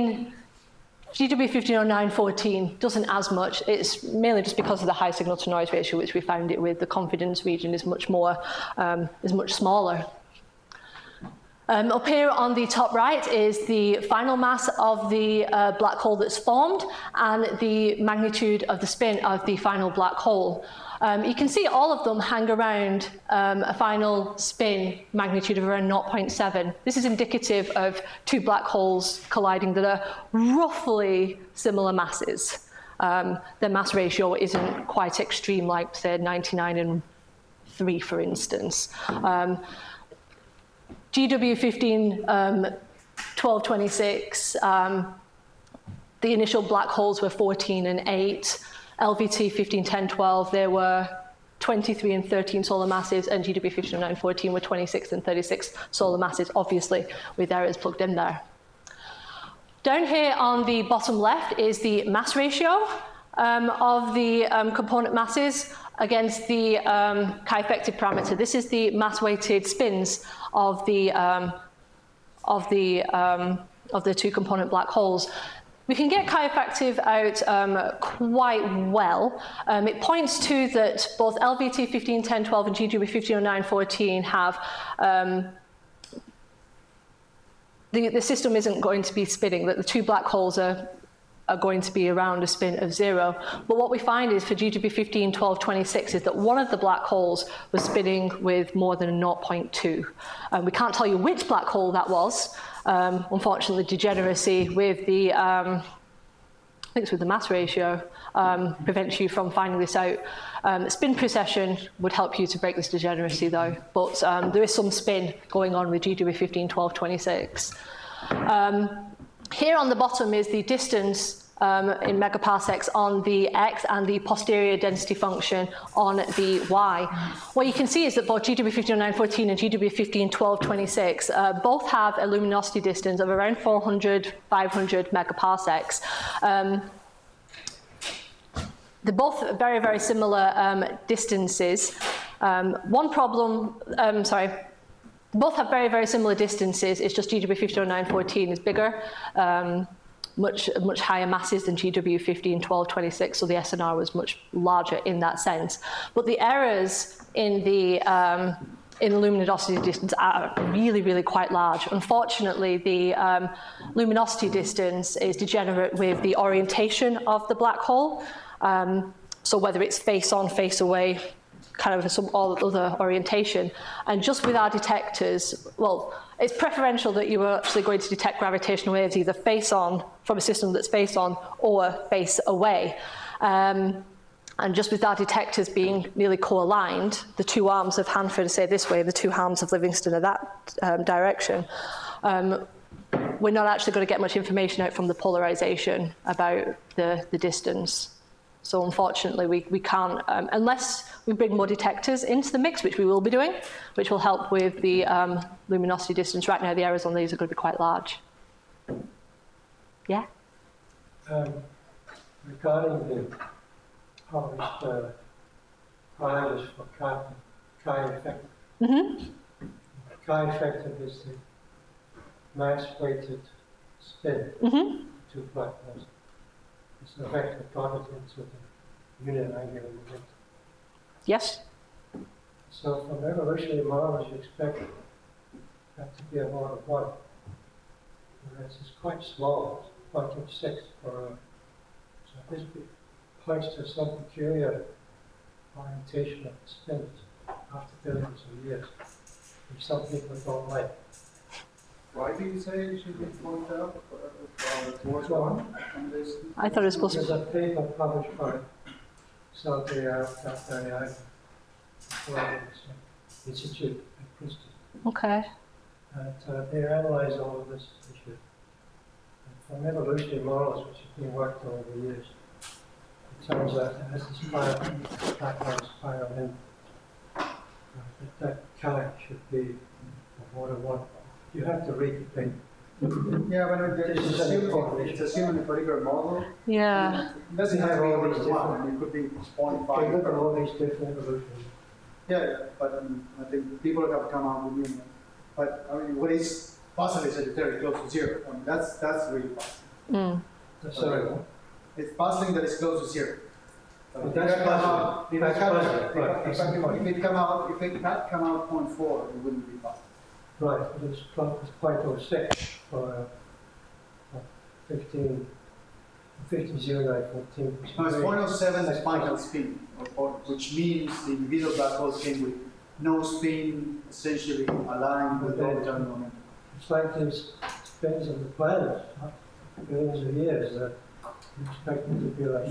150914 doesn't as much. It's mainly just because of the high signal to noise ratio, which we found it with. The confidence region is much more, is much smaller. Up here on the top right is the final mass of the black hole that's formed and the magnitude of the spin of the final black hole. You can see all of them hang around a final spin magnitude of around 0.7. This is indicative of two black holes colliding that are roughly similar masses. Their mass ratio isn't quite extreme, like, say, 99 and 3, for instance. GW 151226, the initial black holes were 14 and 8. LVT 151012, there were 23 and 13 solar masses, and GW 150914 were 26 and 36 solar masses, obviously with errors plugged in there. Down here on the bottom left is the mass ratio of the component masses against the chi-effective parameter. This is the mass-weighted spins of the two component black holes. We can get chi-effective out quite well. It points to that both LVT 151012 and GW 150914 have the system isn't going to be spinning, that the two black holes are going to be around a spin of 0. But what we find is for GW 151226 is that one of the black holes was spinning with more than 0.2. We can't tell you which black hole that was. Unfortunately, degeneracy with the, I think it's with the mass ratio, prevents you from finding this out. Spin precession would help you to break this degeneracy though, but there is some spin going on with GW 151226. Here on the bottom is the distance in megaparsecs on the x and the posterior density function on the y. What you can see is that both GW 150914 and GW 151226 both have a luminosity distance of around 400, 500 megaparsecs. They're both very, very similar distances. One problem, both have very, very similar distances. It's just GW 150914 is bigger, much higher masses than GW 151226, so the SNR was much larger in that sense. But the errors in the luminosity distance are really, really quite large. Unfortunately, the luminosity distance is degenerate with the orientation of the black hole. So whether it's face on, face away, kind of some all other orientation. And just with our detectors, well, it's preferential that you are actually going to detect gravitational waves either face on from a system that's face on or face away. And just with our detectors being nearly co-aligned, the two arms of Hanford say this way, the two arms of Livingston are that direction, we're not actually going to get much information out from the polarization about the distance. So unfortunately, we can't, unless we bring more detectors into the mix, which we will be doing, which will help with the luminosity distance. Right now, the errors on these are going to be quite large. Yeah? Regarding the published I was for chi-effective. Chi-effective is the mass-weighted spin to black holes. It's an vector plotted into the unit angular momentum. Yes. So from evolutionary models, you expect that to be a mod of 1. Whereas it's quite small, 0.6 per hour. So this points to some peculiar orientation of the spins after billions of years, which some people don't like. Why do you say it should be pointed out towards 1 on this? I thought it was supposed There's to. a paper published by Saltair Institute at Princeton. Okay. And they analyze all of this issue. And from evolutionary models, which have been worked on over the years, it turns out that as the background spiral in, that chi should be a order 1. You have to read the paper. Yeah, but it's assuming a particular model. Yeah. It doesn't have to be order 1. It could be 0.5. They look at all these different evolutions. Yeah, but I think people have come out with new. But I mean, what is possible is that it's very close to 0. I mean, that's really possible. Sorry. It's puzzling that it's close to 0. But that's puzzling. If it had come out 0.4, it wouldn't be possible. Right, but it's 0.06 for 150914. No, it's 0.07 is final spin, which means the individual black holes came with no spin, essentially aligned with the return momentum. It's like these spins of the planet, billions of years, that you expect them to be like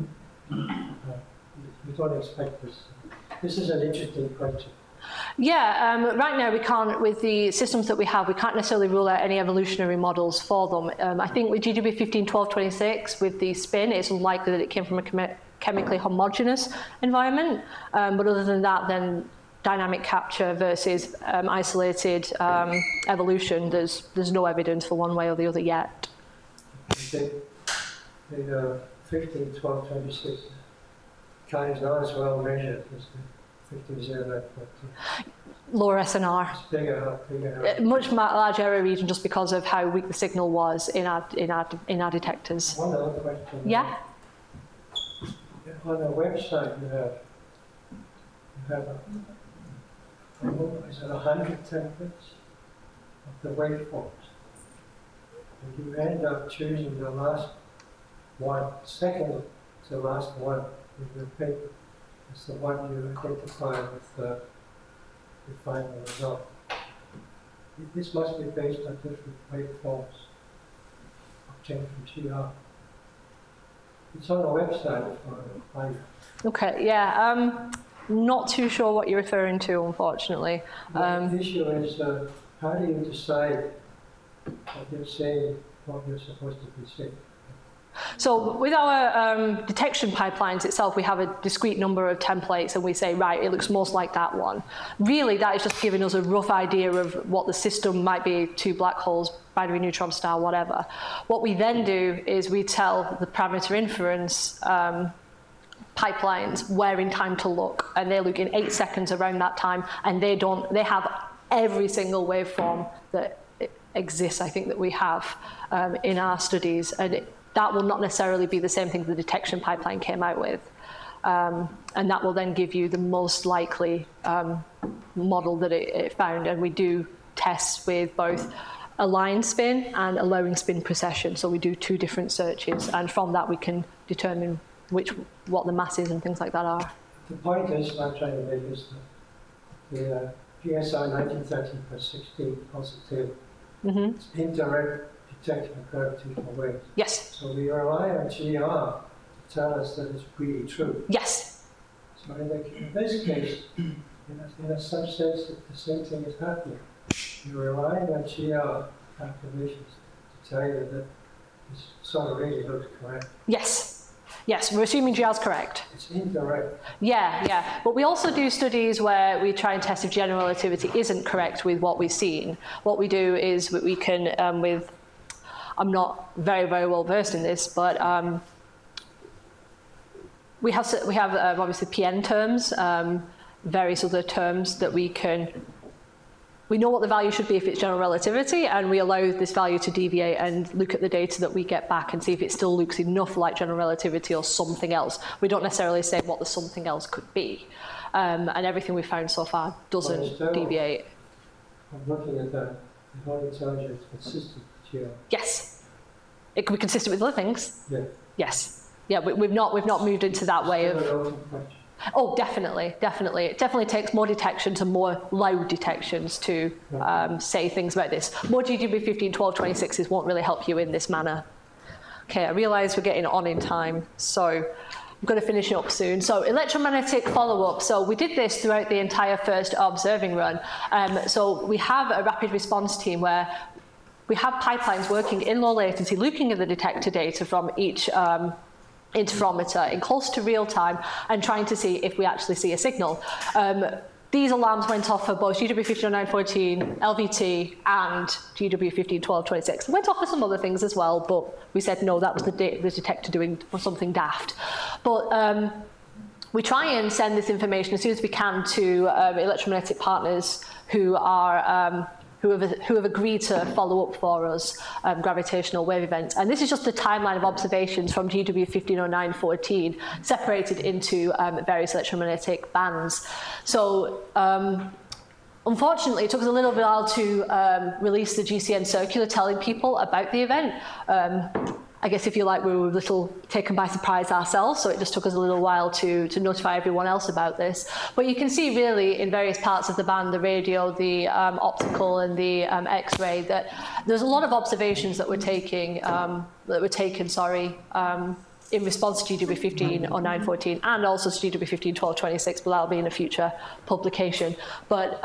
you don't expect this. This is an interesting question. Yeah, right now we can't, with the systems that we have, we can't necessarily rule out any evolutionary models for them. I think with GW 151226, with the spin, it's unlikely that it came from a chemically homogeneous environment. But other than that, then dynamic capture versus isolated evolution, there's no evidence for one way or the other yet. The 151226 chi is not as well measured as the 150914. Lower SNR. It's bigger. Much larger error region just because of how weak the signal was in our detectors. One other question. Yeah. On the website, you have is it 100 templates of the waveforms, and you end up choosing the last one, second to last one with your paper. It's the one you identify with the final result. This must be based on different waveforms obtained from GR. It's on the website for Okay, yeah. Not too sure what you're referring to, unfortunately. The issue is how do you decide what you're saying, what you're supposed to be saying? So with our detection pipelines itself, we have a discrete number of templates and we say, right, it looks most like that one. Really, that is just giving us a rough idea of what the system might be to black holes, binary neutron star, whatever. What we then do is we tell the parameter inference pipelines where in time to look, and they look in 8 seconds around that time, and they have every single waveform that exists, I think, that we have in our studies, and that will not necessarily be the same thing the detection pipeline came out with. And that will then give you the most likely model that it found. And we do tests with both a line spin and a lowering spin precession. So we do 2 different searches. And from that, we can determine what the masses and things like that are. The point is, I'm trying to make is that the PSI 1930/16 positive indirect detection of gravitational waves. Yes. So we rely on GR to tell us that it's really true. Yes. So in this case, in some sense, the same thing is happening. You're relying on GR calculations to tell you that this sort of really looks correct. Yes. Yes, we're assuming GR is correct. It's indirect. Yeah. But we also do studies where we try and test if general relativity isn't correct with what we've seen. What we do is we can, I'm not very, very well versed in this, but we have obviously PN terms, various other terms that we know what the value should be if it's general relativity, and we allow this value to deviate and look at the data that we get back and see if it still looks enough like general relativity or something else. We don't necessarily say what the something else could be. And everything we've found so far doesn't deviate. I'm looking at that. The only tells you it's consistent with GR. Yes. It can be consistent with other things. Yeah. Yes. Yeah, we've not moved into that way of... Oh, definitely. It definitely takes more detections and more loud detections to say things about this. More GWB 15, 12, 26s won't really help you in this manner. Okay, I realise we're getting on in time, so I'm going to finish it up soon. So electromagnetic follow-up. So we did this throughout the entire first observing run. So we have a rapid response team where we have pipelines working in low latency, looking at the detector data from each interferometer in close to real time and trying to see if we actually see a signal. These alarms went off for both GW150914, LVT, and GW151226. It went off for some other things as well, but we said no, that was the detector doing something daft. But we try and send this information as soon as we can to electromagnetic partners who are who have agreed to follow up for us gravitational wave events. And this is just the timeline of observations from GW 150914 separated into various electromagnetic bands. So unfortunately, it took us a little while to release the GCN circular telling people about the event. I guess if you like, we were a little taken by surprise ourselves, so it just took us a little while to notify everyone else about this. But you can see really in various parts of the band, the radio, the optical and the X-ray, that there's a lot of observations that were taken, in response to GW 150914 and also to GW 151226, but that'll be in a future publication. But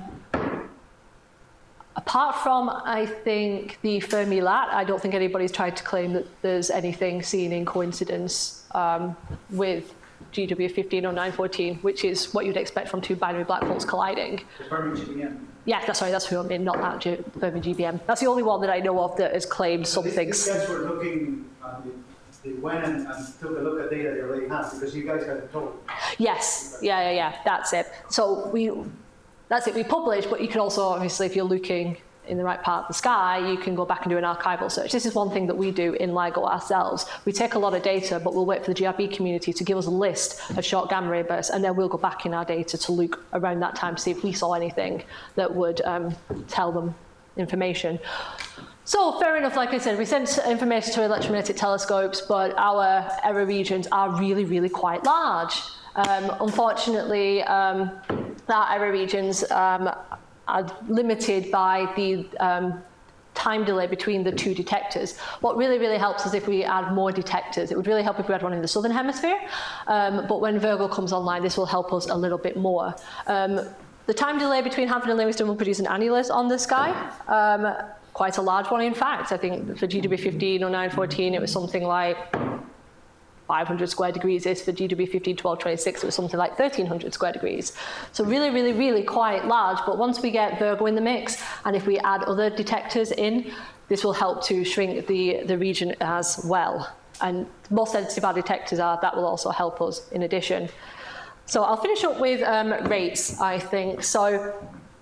apart from, I think, the Fermi Lat, I don't think anybody's tried to claim that there's anything seen in coincidence with GW 150914, which is what you'd expect from two binary black holes colliding. The Fermi GBM. Yeah, that's who I mean, not that Fermi GBM. That's the only one that I know of that has claimed something. These guys were looking, they went and took a look at data they already had, because you guys got it told. Yes, yeah, that's it. So we publish, but you can also, obviously, if you're looking in the right part of the sky, you can go back and do an archival search. This is one thing that we do in LIGO ourselves. We take a lot of data, but we'll wait for the GRB community to give us a list of short gamma ray bursts, and then we'll go back in our data to look around that time to see if we saw anything that would tell them information. So fair enough, like I said, we sent information to electromagnetic telescopes, but our error regions are really, really quite large. Unfortunately, our error regions are limited by the time delay between the two detectors. What really, really helps is if we add more detectors. It would really help if we had one in the southern hemisphere, but when Virgo comes online, this will help us a little bit more. The time delay between Hanford and Livingston will produce an annulus on the sky, quite a large one in fact. I think for GW 150914 it was something like 500 square degrees. Is for GW 151226 it was something like 1300 square degrees. So really, really, really quite large, but once we get Virgo in the mix, and if we add other detectors in, this will help to shrink the region as well. And the more sensitive our detectors are, that will also help us in addition. So I'll finish up with rates, I think. So,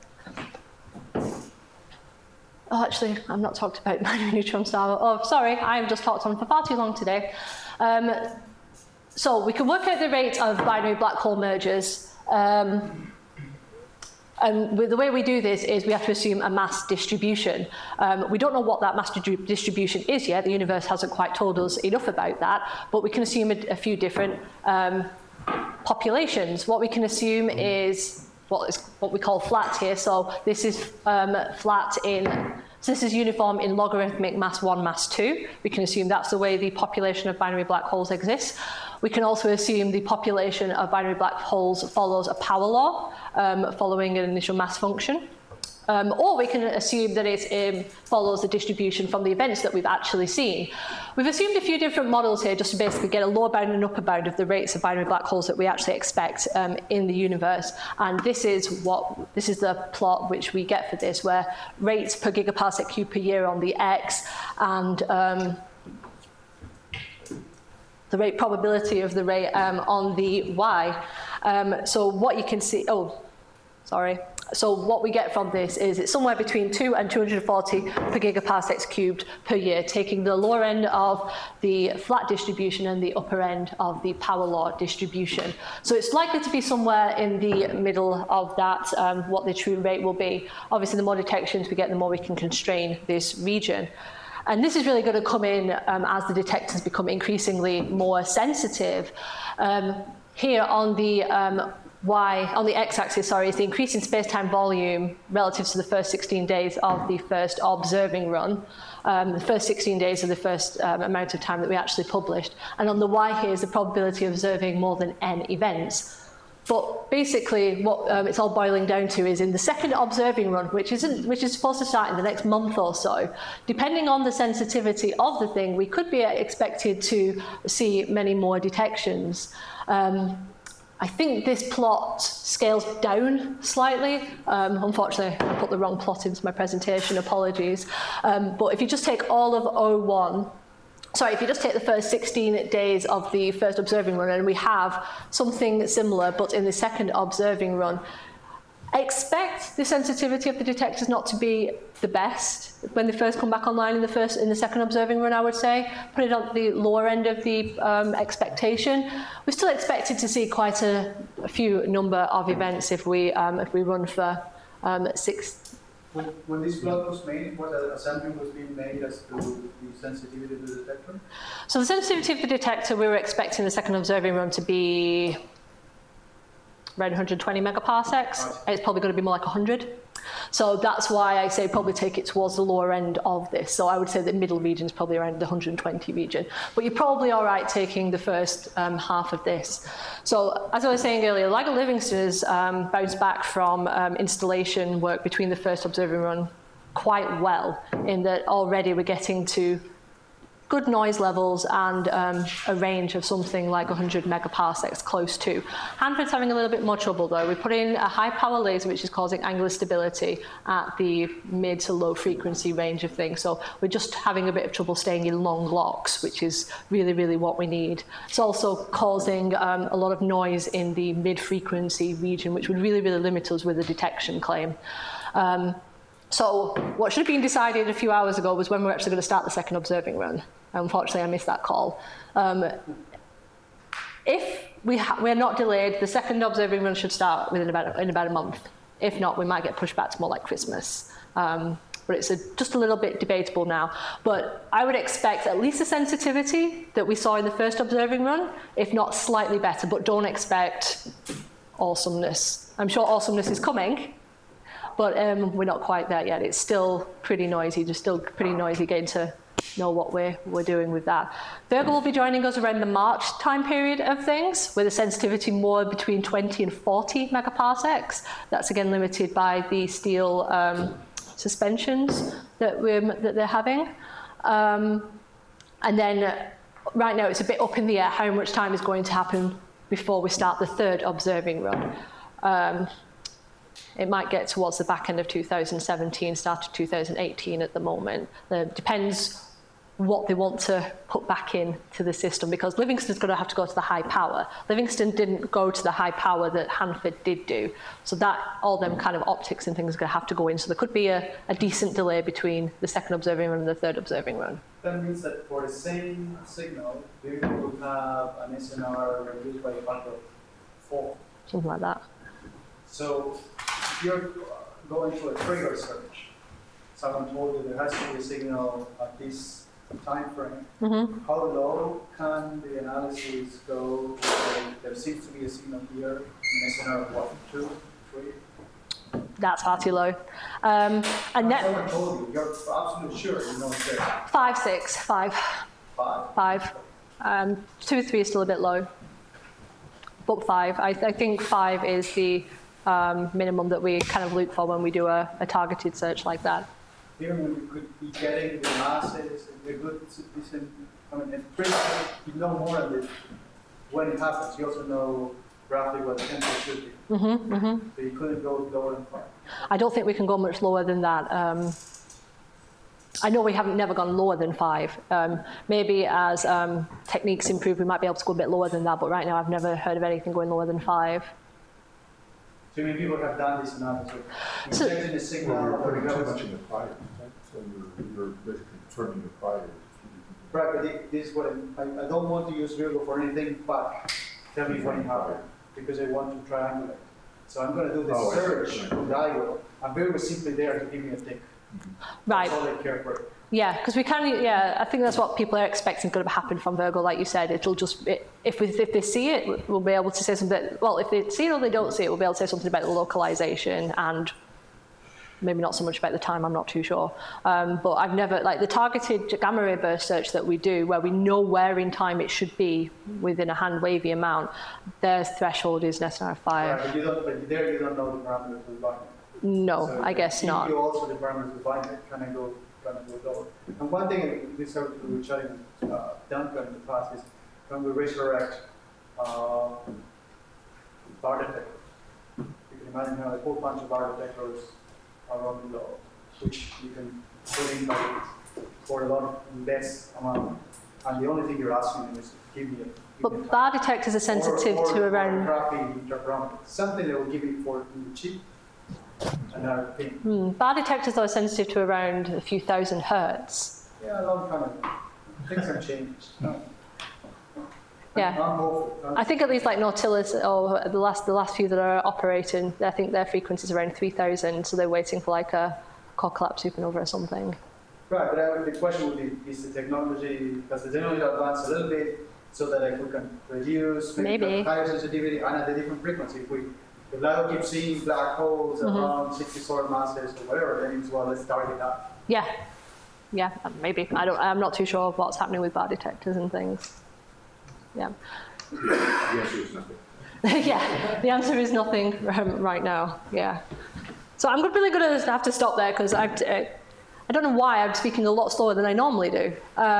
oh, actually, I've not talked about binary neutron star. Oh, sorry, I've just talked on for far too long today. So we can work out the rate of binary black hole mergers. And the way we do this is we have to assume a mass distribution. We don't know what that mass distribution is yet. The universe hasn't quite told us enough about that, but we can assume a few different populations. What we can assume is what we call flat here. So this is flat in, so this is uniform in logarithmic mass 1, mass 2. We can assume that's the way the population of binary black holes exists. We can also assume the population of binary black holes follows a power law, following an initial mass function. Or we can assume that it follows the distribution from the events that we've actually seen. We've assumed a few different models here just to basically get a lower bound and upper bound of the rates of binary black holes that we actually expect in the universe. And this is the plot which we get for this, where rates per gigaparsec cube per year on the X, and the rate probability of the rate on the Y. So what you can see, So what we get from this is it's somewhere between 2 and 240 per gigaparsecs cubed per year, taking the lower end of the flat distribution and the upper end of the power law distribution. So it's likely to be somewhere in the middle of that, what the true rate will be. Obviously, the more detections we get, the more we can constrain this region. And this is really going to come in as the detectors become increasingly more sensitive. Here on the on the x-axis, is the increase in space-time volume relative to the first 16 days of the first observing run. The first 16 days are the first amount of time that we actually published. And on the y here is the probability of observing more than n events. But basically, what it's all boiling down to is in the second observing run, which is supposed to start in the next month or so, depending on the sensitivity of the thing, we could be expected to see many more detections. I think this plot scales down slightly. Unfortunately, I put the wrong plot into my presentation, apologies. But if you just take all of if you just take the first 16 days of the first observing run, and we have something similar, but in the second observing run, expect the sensitivity of the detectors not to be the best when they first come back online in the second observing run, I would say. Put it on the lower end of the expectation. We're still expected to see quite a few number of events if we run for 6. When this plot was made, what assumption was being made as to the sensitivity of the detector? So the sensitivity of the detector, we were expecting the second observing run to be around 120 megaparsecs. Right. It's probably going to be more like 100. So that's why I say probably take it towards the lower end of this. So I would say the middle region is probably around the 120 region. But you're probably all right taking the first half of this. So as I was saying earlier, LIGO Livingston has bounced back from installation work between the first observing run quite well, in that already we're getting to good noise levels and a range of something like 100 megaparsecs close to. Hanford's having a little bit more trouble though. We put in a high power laser which is causing angular stability at the mid to low frequency range of things. So we're just having a bit of trouble staying in long locks, which is really, really what we need. It's also causing a lot of noise in the mid frequency region, which would really, really limit us with a detection claim. So what should have been decided a few hours ago was when we're actually going to start the second observing run. Unfortunately, I missed that call. If we're not delayed, the second observing run should start in about a month. If not, we might get pushed back to more like Christmas. But it's just a little bit debatable now. But I would expect at least the sensitivity that we saw in the first observing run, if not slightly better, but don't expect awesomeness. I'm sure awesomeness is coming, but we're not quite there yet. It's still pretty noisy, just still pretty noisy getting to know what we're doing with that. Virgo will be joining us around the March time period of things, with a sensitivity more between 20 and 40 megaparsecs. That's again limited by the steel suspensions that they're having. And then right now it's a bit up in the air how much time is going to happen before we start the third observing run. It might get towards the back end of 2017, start of 2018 at the moment. It depends what they want to put back into the system, because Livingston's going to have to go to the high power. Livingston didn't go to the high power that Hanford did do. So that, all them kind of optics and things are going to have to go in. So there could be a decent delay between the second observing run and the third observing run. That means that for the same signal, you will have an SNR reduced by a factor of 4. Something like that. So if you're going to a trigger search, someone told you there has to be a signal at this time frame. Mm-hmm. How low can the analysis go? There seems to be a signal here, an SNR of what, 2, 3? That's far too low. And someone told you, you're absolutely sure you know it's there. 5, 6, 5. 5. 2 or 3 is still a bit low. But 5. I think 5 is the minimum that we kind of look for when we do a targeted search like that. Even when you could be getting the masses, the good, decent, I mean, in principle, you know more of it when it happens. You also know roughly what the temperature should be. Mm-hmm, mm-hmm. So you couldn't go lower than 5. I don't think we can go much lower than that. I know we haven't never gone lower than 5. Maybe as techniques improve, we might be able to go a bit lower than that, but right now I've never heard of anything going lower than 5. So many people have done this now, so So- injecting a signal Well, you're or putting too regardless. much in the prior, right? So you're basically turning the prior. Right, but this is what I don't want to use Virgo for anything but tell me when it happened, because I want to triangulate. So I'm going to do the Oh, I see. search on Virgo, and Virgo is simply there to give me a tick. Right. That's all I care for. Yeah, because we can. Yeah, I think that's what people are expecting going to happen from Virgo. Like you said, it'll just if they see it, we'll be able to say something. Well, if they see it or they don't see it, we'll be able to say something about the localization and maybe not so much about the time. I'm not too sure. But I've never like the targeted gamma ray burst search that we do, where we know where in time it should be within a hand wavy amount. Their threshold is SNR 5. Right, but you don't know the parameters of the binder. No, So I guess if not. You also the parameters of the binder. Can I go lower? And one thing we started to chatting with Duncan in the past is when we resurrect bar detectors. You can imagine how a whole bunch of bar detectors are running low, which you can put in for a lot less amount. And the only thing you're asking them is to give me a But bar detectors are sensitive to around. crappy interferometer. Something that will give me for in the chip. Another thing. Bar detectors are sensitive to around a few thousand hertz. Yeah, a long time ago. Things have changed. No. Yeah. I'm hopeful. I think at least like Nautilus or the last few that are operating, I think their frequency is around 3,000, so they're waiting for like a core collapse supernova or something. Right, but the question would be, is the technology, does the technology advance a little bit so that like, we can reduce Maybe. higher sensitivity and at a different frequency? If LIGO keeps seeing black holes around 60 solar masses or whatever, then it's well, let's target that. Yeah, yeah, maybe. I'm not too sure what's happening with bar detectors and things. Yeah. The answer is nothing. Yeah, the answer is nothing right now. Yeah. So I'm really going to have to stop there because I don't know why I'm speaking a lot slower than I normally do.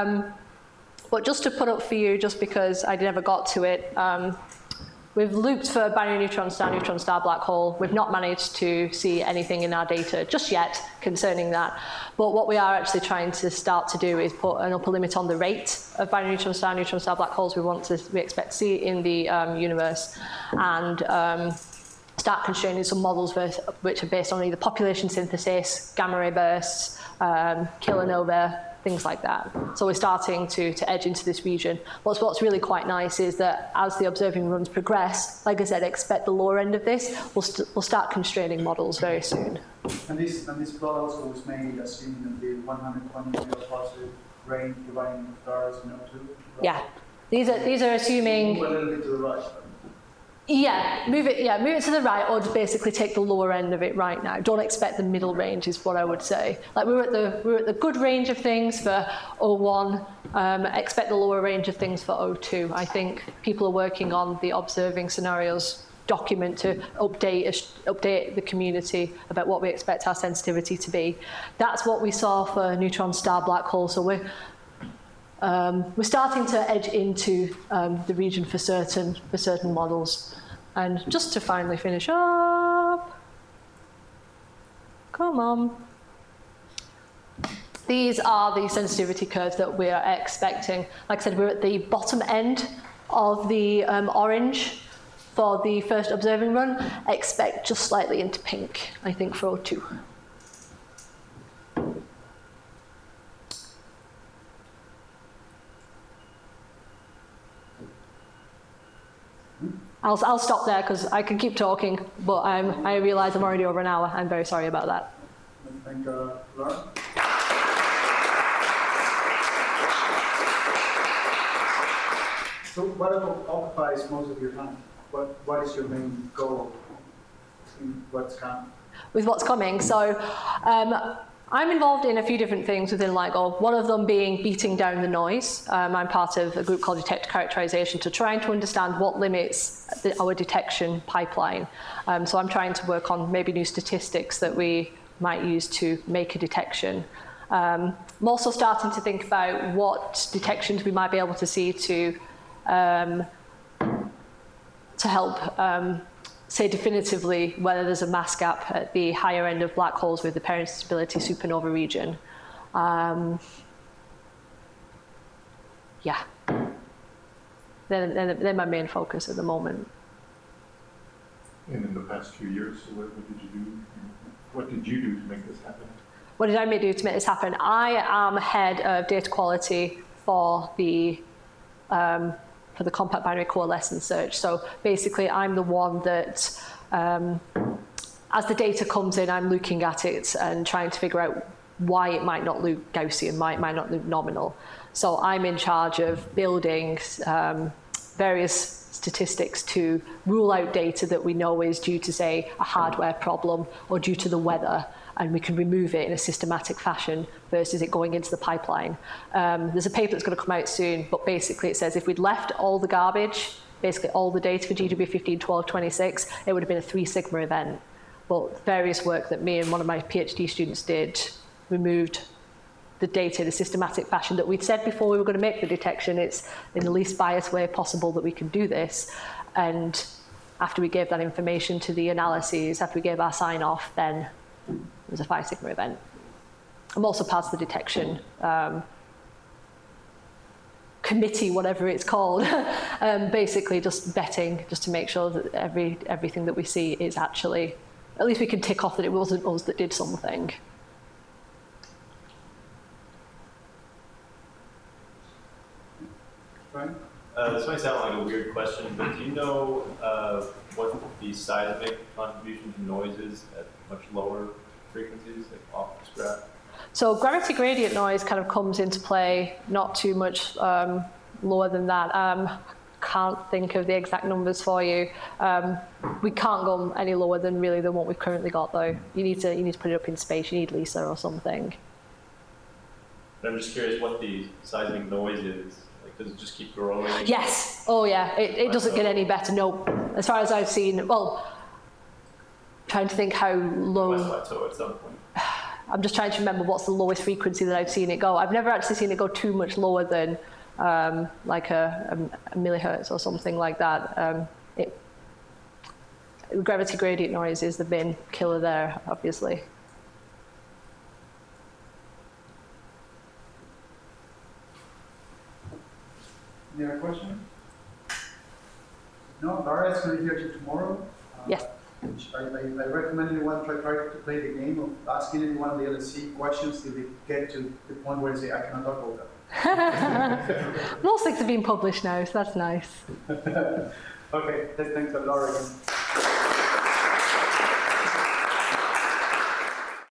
But just to put up for you, just because I never got to it, we've looped for binary neutron star black hole. We've not managed to see anything in our data just yet concerning that. But what we are actually trying to start to do is put an upper limit on the rate of binary neutron star black holes we expect to see in the universe, and start constraining some models which are based on either population synthesis, gamma ray bursts, kilonova, things like that. So we're starting to edge into this region. What's really quite nice is that as the observing runs progress, like I said, expect the lower end of this, we'll start constraining models very soon. And this plot also was made assuming that the 120 milliparsecs range dividing stars in O2. Yeah, these are assuming. Move a little bit to the right. Yeah, move it to the right, or just basically take the lower end of it right now. Don't expect the middle range, is what I would say. Like we're at the good range of things for O1. Expect the lower range of things for O2. I think people are working on the observing scenarios document to update the community about what we expect our sensitivity to be. That's what we saw for neutron star black hole. So we're starting to edge into the region for certain models. And just to finally finish up, come on. These are the sensitivity curves that we are expecting. Like I said, we're at the bottom end of the orange for the first observing run. Expect just slightly into pink, I think, for O2. I'll stop there because I can keep talking, but I realise I'm already over an hour. I'm very sorry about that. Thank you, Laura. So what occupies most of your time? What is your main goal in what's coming? With what's coming. So I'm involved in a few different things within LIGO, one of them being beating down the noise. I'm part of a group called Detect Characterization to trying to understand what limits our detection pipeline. So I'm trying to work on maybe new statistics that we might use to make a detection. I'm also starting to think about what detections we might be able to see to help say definitively whether there's a mass gap at the higher end of black holes with the parent stability supernova region. Yeah, they're my main focus at the moment. And in the past few years, so what did you do? What did you do to make this happen? What did I do to make this happen? I am head of data quality for the compact binary coalescence search. So basically, I'm the one that, as the data comes in, I'm looking at it and trying to figure out why it might not look Gaussian, why it might not look nominal. So I'm in charge of building various statistics to rule out data that we know is due to, say, a hardware problem or due to the weather, and we can remove it in a systematic fashion versus it going into the pipeline. There's a paper that's going to come out soon, but basically it says if we'd left all the garbage, basically all the data for GW 15, 12, 26, it would have been a 3 sigma event. But various work that me and one of my PhD students did removed the data in a systematic fashion that we'd said before we were going to make the detection. It's in the least biased way possible that we can do this. And after we gave that information to the analyses, after we gave our sign off, then it was a 5 sigma event. I'm also part of the detection committee, whatever it's called, basically just vetting, just to make sure that everything that we see is actually, at least we can tick off that it wasn't us that did something. Right? This might sound like a weird question, but do you know what the seismic contribution to noise is at much lower frequencies, like off the scrap? So gravity gradient noise kind of comes into play, not too much lower than that. Can't think of the exact numbers for you. We can't go any lower than what we've currently got, though. You need to put it up in space. You need LISA or something. But I'm just curious what the seismic noise is. Does it just keep growing? Yes. Oh, yeah. It doesn't get any better. No. As far as I've seen, well, trying to think how low. West plateau at some point. I'm just trying to remember what's the lowest frequency that I've seen it go. I've never actually seen it go too much lower than like a millihertz or something like that. Gravity gradient noise is the main killer there, obviously. Any other question? No, Lara is going to be here till tomorrow. Yes. I recommend anyone try to play the game of asking any one of the LSC questions till they get to the point where they say, I cannot talk about that. Most things have been published now, so that's nice. Okay, thanks a lot again.